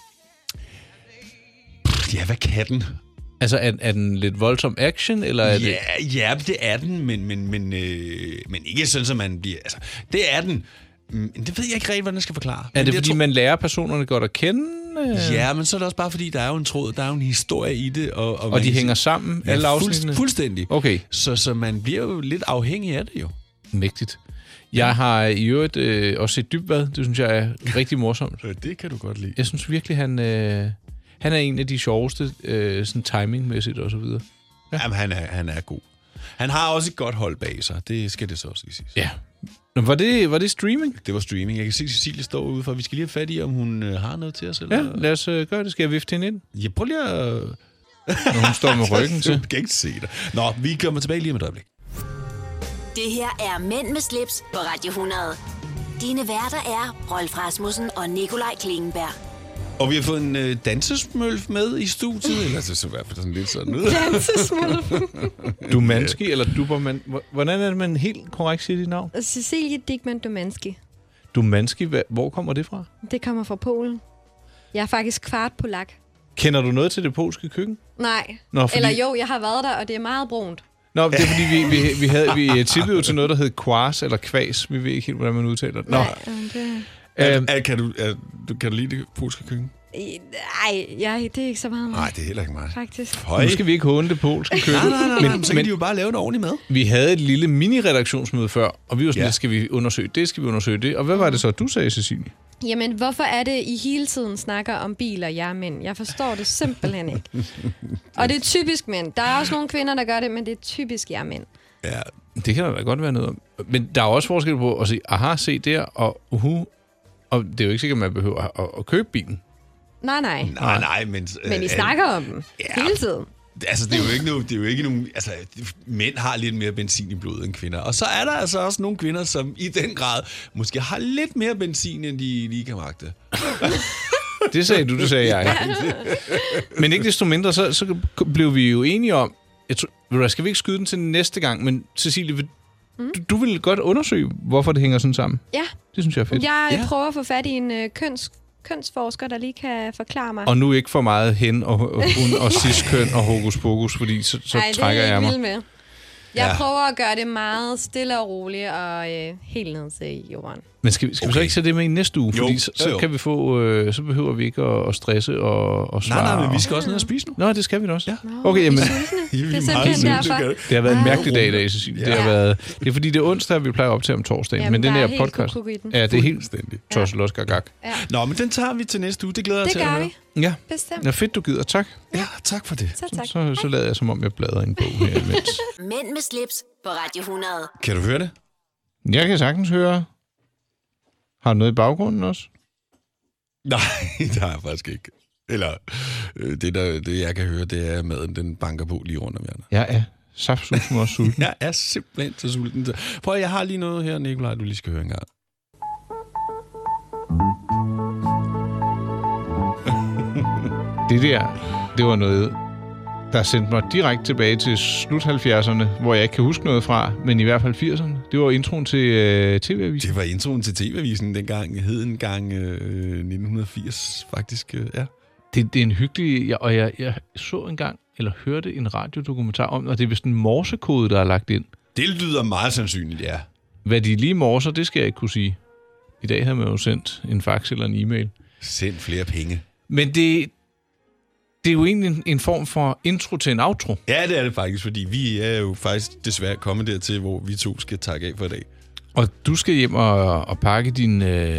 Speaker 3: Ja, hvad kan den?
Speaker 2: Altså, er den lidt voldsom action, eller er det...
Speaker 3: Ja, det er den, men ikke sådan, som man bliver... Altså, det er den. Men det ved jeg ikke rigtig, hvordan jeg skal forklare.
Speaker 2: Er
Speaker 3: Men
Speaker 2: det, fordi man lærer personerne godt at kende?
Speaker 3: Ja, men så er det også bare, fordi der er jo en tråd, der er jo en historie i det.
Speaker 2: Og de hænger sammen, alle afsnittene?
Speaker 3: Fuldstændig.
Speaker 2: Okay.
Speaker 3: Så man bliver jo lidt afhængig af det jo.
Speaker 2: Mægtigt. Jeg har i øvrigt også set Dybvad. Det synes jeg er rigtig morsomt.
Speaker 3: Det kan du godt lide.
Speaker 2: Jeg synes virkelig, han er en af de sjoveste, sådan timingmæssigt og så videre.
Speaker 3: Ja. Jamen, han er god. Han har også et godt hold bag sig. Det skal det så også lige sige.
Speaker 2: Ja. Nå, var det streaming?
Speaker 3: Det var streaming. Jeg kan se, Cecilie står ude for. Vi skal lige have fat i, om hun har noget til os. Eller?
Speaker 2: Ja, lad os gøre det. Skal jeg vifte hende ind?
Speaker 3: Ja, prøv lige at...
Speaker 2: Når hun står med ryggen til.
Speaker 3: Du kan ikke se det. Nå, vi kommer tilbage lige om et øjeblik.
Speaker 1: Det her er Mænd med slips på Radio 100. Dine værter er Rolf Rasmussen og Nikolaj Klingenberg.
Speaker 3: Og vi har fået en dansesmølf med i studiet. Eller så i hvert fald sådan lidt sådan noget.
Speaker 7: Dansesmølf.
Speaker 2: Dumanski eller Duberman. Hvordan er det, man helt korrekt siger dit navn?
Speaker 7: Cecilie Dickmann Dumanski.
Speaker 2: Dumanski, hvor kommer det fra?
Speaker 7: Det kommer fra Polen. Jeg er faktisk kvart polak.
Speaker 2: Kender du noget til det polske køkken?
Speaker 7: Nej.
Speaker 2: Nå, fordi...
Speaker 7: Eller jo, jeg har været der, og det er meget brunt.
Speaker 2: Nå, det er fordi, vi tippede jo til noget, der hed kvars eller kvas. Vi ved ikke helt, hvordan man udtaler det. Nå.
Speaker 7: Nej,
Speaker 3: Kan du lide det polske køkken?
Speaker 7: Nej, det er ikke så meget mig.
Speaker 3: Nej, det er heller ikke mig.
Speaker 7: Faktisk.
Speaker 2: Nu skal vi ikke håne det polske køkken.
Speaker 3: Nej, så kan de jo bare lave en ordentlig mad.
Speaker 2: Vi havde et lille mini-redaktionsmøde før, og vi var sådan, skal vi undersøge det, skal vi undersøge det. Og hvad var det så, du sagde, Cecilie?
Speaker 7: Jamen, hvorfor er det, I hele tiden snakker om biler, jer mænd? Jeg forstår det simpelthen ikke. Og det er typisk mænd. Der er også nogle kvinder, der gør det, men det er typisk jer mænd.
Speaker 3: Ja.
Speaker 2: Det kan der da godt være noget om. Men der er også forskel på at sige, aha, se der, og og det er jo ikke sikkert, at man behøver at købe bilen.
Speaker 7: Nej.
Speaker 3: Men
Speaker 7: I snakker om dem hele tiden.
Speaker 3: Altså, det er jo ikke nogen... Altså, mænd har lidt mere benzin i blodet end kvinder. Og så er der altså også nogle kvinder, som i den grad måske har lidt mere benzin, end de lige kan magte.
Speaker 2: Det sagde du, det sagde jeg. Men ikke desto mindre, så blev vi jo enige om... Skal vi ikke skyde den til næste gang? Men Cecilie, du vil godt undersøge, hvorfor det hænger sådan sammen.
Speaker 7: Ja.
Speaker 2: Det synes jeg er fedt.
Speaker 7: Jeg prøver at få fat i en kønsforsker, der lige kan forklare mig.
Speaker 2: Og nu ikke for meget hen og hun og cis-køn og hokus pokus, fordi så trækker jeg mig.
Speaker 7: Med. Jeg prøver at gøre det meget stille og roligt og helt ned til jorden.
Speaker 2: Men skal vi så ikke sætte det med i næste uge? Fordi så kan vi få, så behøver vi ikke at stresse og svare.
Speaker 3: Nej, men vi skal også ned og spise nu.
Speaker 2: Nå, det skal vi da også.
Speaker 3: Ja.
Speaker 2: Okay, jamen.
Speaker 7: Det er simpelthen derfor.
Speaker 2: Det har været en mærkelig dag i dag, Cecilie. Det er fordi, det er onsdag, vi plejer op til om torsdagen.
Speaker 7: Jamen,
Speaker 2: men den her
Speaker 7: helt
Speaker 2: podcast... Ja, det er helt tosselos gagak.
Speaker 7: Ja.
Speaker 3: Nå, men den tager vi til næste uge. Det glæder jeg til at høre.
Speaker 7: Det gør vi.
Speaker 2: Ja.
Speaker 7: Bestemt.
Speaker 2: Ja, fedt, du gider. Tak.
Speaker 3: Ja, tak for det.
Speaker 2: Så lader jeg, som om jeg bladrer en bog her imens.
Speaker 1: Mænd med slips på Radio 100.
Speaker 3: Kan du høre det?
Speaker 2: Jeg kan sagtens høre... Har du noget i baggrunden også?
Speaker 3: Nej, det har jeg faktisk ikke. Eller det jeg kan høre, det er maden, den banker på lige rundt om hjørnet.
Speaker 2: Jeg er saftsulten og sulten.
Speaker 3: Jeg er simpelthen så sulten. Prøv, jeg har lige noget her, Nikolaj, du lige skal høre en gang.
Speaker 2: Det var noget, der sendte mig direkte tilbage til slut 70'erne, hvor jeg ikke kan huske noget fra, men i hvert fald 80'erne. Det var introen til TV-avisen.
Speaker 3: Det var introen til TV-avisen dengang. Hed en gang 1980, faktisk. Ja.
Speaker 2: Det er en hyggelig... Jeg så engang, eller hørte en radiodokumentar om, og det er vist en morsekode, der er lagt ind.
Speaker 3: Det lyder meget sandsynligt, ja.
Speaker 2: Hvad de lige morser, det skal jeg ikke kunne sige. I dag har man jo sendt en fax eller en e-mail.
Speaker 3: Send flere penge.
Speaker 2: Men det det er jo egentlig en form for intro til en outro.
Speaker 3: Ja, det er det faktisk, fordi vi er jo faktisk desværre kommet dertil, hvor vi to skal takke af for i dag.
Speaker 2: Og du skal hjem og pakke din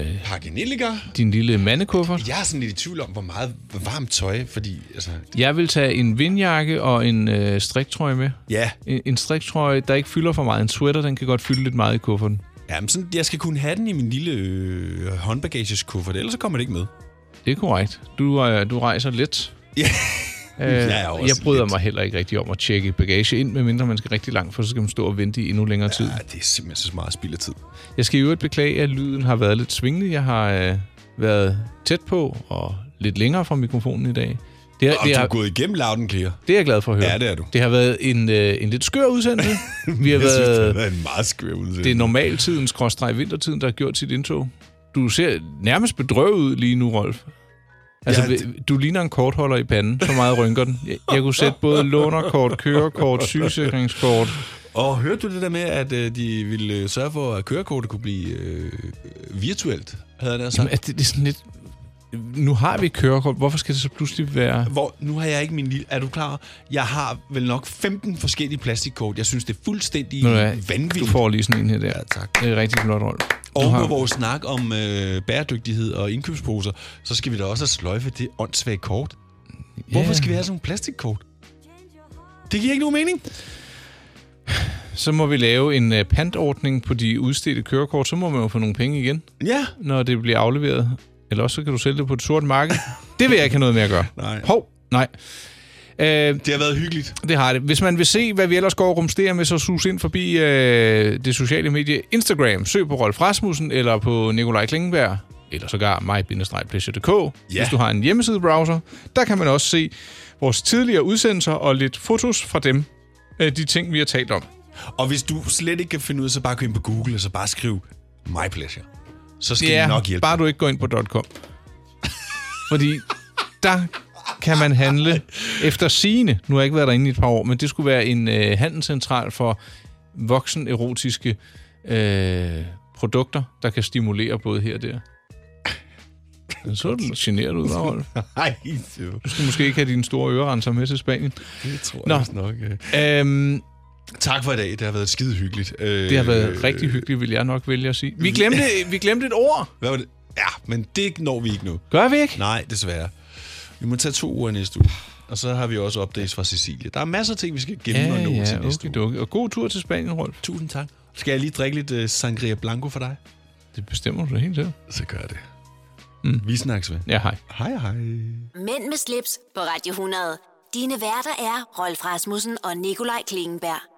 Speaker 2: lille mandekuffert.
Speaker 3: Jeg er sådan lidt i tvivl om, hvor meget varmt tøj, fordi... Altså,
Speaker 2: Jeg vil tage en vindjakke og en striktrøje med.
Speaker 3: Ja.
Speaker 2: En striktrøje, der ikke fylder for meget. En sweater, den kan godt fylde lidt meget i kufferten.
Speaker 3: Jamen, sådan, jeg skal kunne have den i min lille håndbagagekuffert, ellers så kommer det ikke med.
Speaker 2: Det er korrekt. Du rejser let.
Speaker 3: Ja.
Speaker 2: Jeg bryder mig heller ikke rigtig om at tjekke bagage ind, medmindre man skal rigtig langt, for så skal man stå og vente i endnu længere tid.
Speaker 3: Ja, det er simpelthen så meget spild af tid.
Speaker 2: Jeg skal i øvrigt beklage, at lyden har været lidt svingende. Jeg har været tæt på og lidt længere fra mikrofonen i dag.
Speaker 3: Du er gået igennem loud and clear.
Speaker 2: Det er jeg glad for at høre.
Speaker 3: Ja, det er du.
Speaker 2: Det har været en lidt skør udsendelse. Vi har
Speaker 3: synes, det har været en meget skør udsendelse.
Speaker 2: Det er normaltiden, /vintertiden, der har gjort sit indtog. Du ser nærmest bedrøvet ud lige nu, Rolf. Altså, du ligner en kortholder i panden, så meget rynker den. Jeg kunne sætte både lånerkort, kørekort, sygesikringskort.
Speaker 3: Og hørte du det der med, at de ville sørge for, at kørekortet kunne blive virtuelt? Havde det sagt?
Speaker 2: Jamen, det er sådan lidt... Nu har vi kørekort. Hvorfor skal det så pludselig være...
Speaker 3: Nu har jeg ikke min lille... Er du klar? Jeg har vel nok 15 forskellige plastikkort. Jeg synes, det er fuldstændig vanvittigt.
Speaker 2: Du får lige sådan en her der.
Speaker 3: Ja, tak.
Speaker 2: Det er rigtig flot, Rolf.
Speaker 3: Og med vores snak om bæredygtighed og indkøbsposer, så skal vi da også have sløjfe det åndssvage kort. Hvorfor skal vi have sådan nogle plastikkort? Det giver ikke nogen mening.
Speaker 2: Så må vi lave en pantordning på de udstedte kørekort. Så må man jo få nogle penge igen, når det bliver afleveret. Eller også så kan du sælge det på et sort marked. Det vil jeg ikke have noget med at gøre.
Speaker 3: Nej.
Speaker 2: Nej.
Speaker 3: Det har været hyggeligt.
Speaker 2: Det har det. Hvis man vil se, hvad vi ellers går og rumsterer med, så sus ind forbi det sociale medie Instagram. Søg på Rolf Rasmussen eller på Nikolaj Klingenberg. Eller sågar mig-pleasure.dk. Hvis du har en hjemmesidebrowser. Der kan man også se vores tidligere udsendelser og lidt fotos fra dem. De ting, vi har talt om.
Speaker 3: Og hvis du slet ikke kan finde ud af, så bare gå ind på Google og så bare skriv MyPleasure. Så skal det nok hjælpe.
Speaker 2: Bare du ikke går ind på .com. Fordi der kan man handle efter sigende. Nu har jeg ikke været derinde i et par år, men det skulle være en handelscentral for voksen-erotiske produkter, der kan stimulere både her og der. Så er du lidt generet ud, Rolf.
Speaker 3: Nej,
Speaker 2: du skal måske ikke have dine store ørerenser med til Spanien.
Speaker 3: Det tror jeg nok. Tak for i dag. Det har været skide hyggeligt.
Speaker 2: Det har været rigtig hyggeligt, vil jeg nok vælge at sige. Vi glemte et ord.
Speaker 3: Hvad var det? Ja, men det når vi ikke nu.
Speaker 2: Gør vi ikke?
Speaker 3: Nej, desværre. Vi må tage 2 uger næste uge. Og så har vi også updates fra Cecilie. Der er masser af ting, vi skal gemme og nå til næste uge.
Speaker 2: Og god tur til Spanien, Rolf.
Speaker 3: Tusind tak. Skal jeg lige drikke lidt Sangria Blanco for dig?
Speaker 2: Det bestemmer du da helt selv.
Speaker 3: Så gør jeg det. Vi snakkes ved.
Speaker 2: Ja, hej.
Speaker 3: Hej.
Speaker 1: Mænd med slips på Radio 100. Dine værter er Rolf Rasmussen og Nikolaj Klingenberg.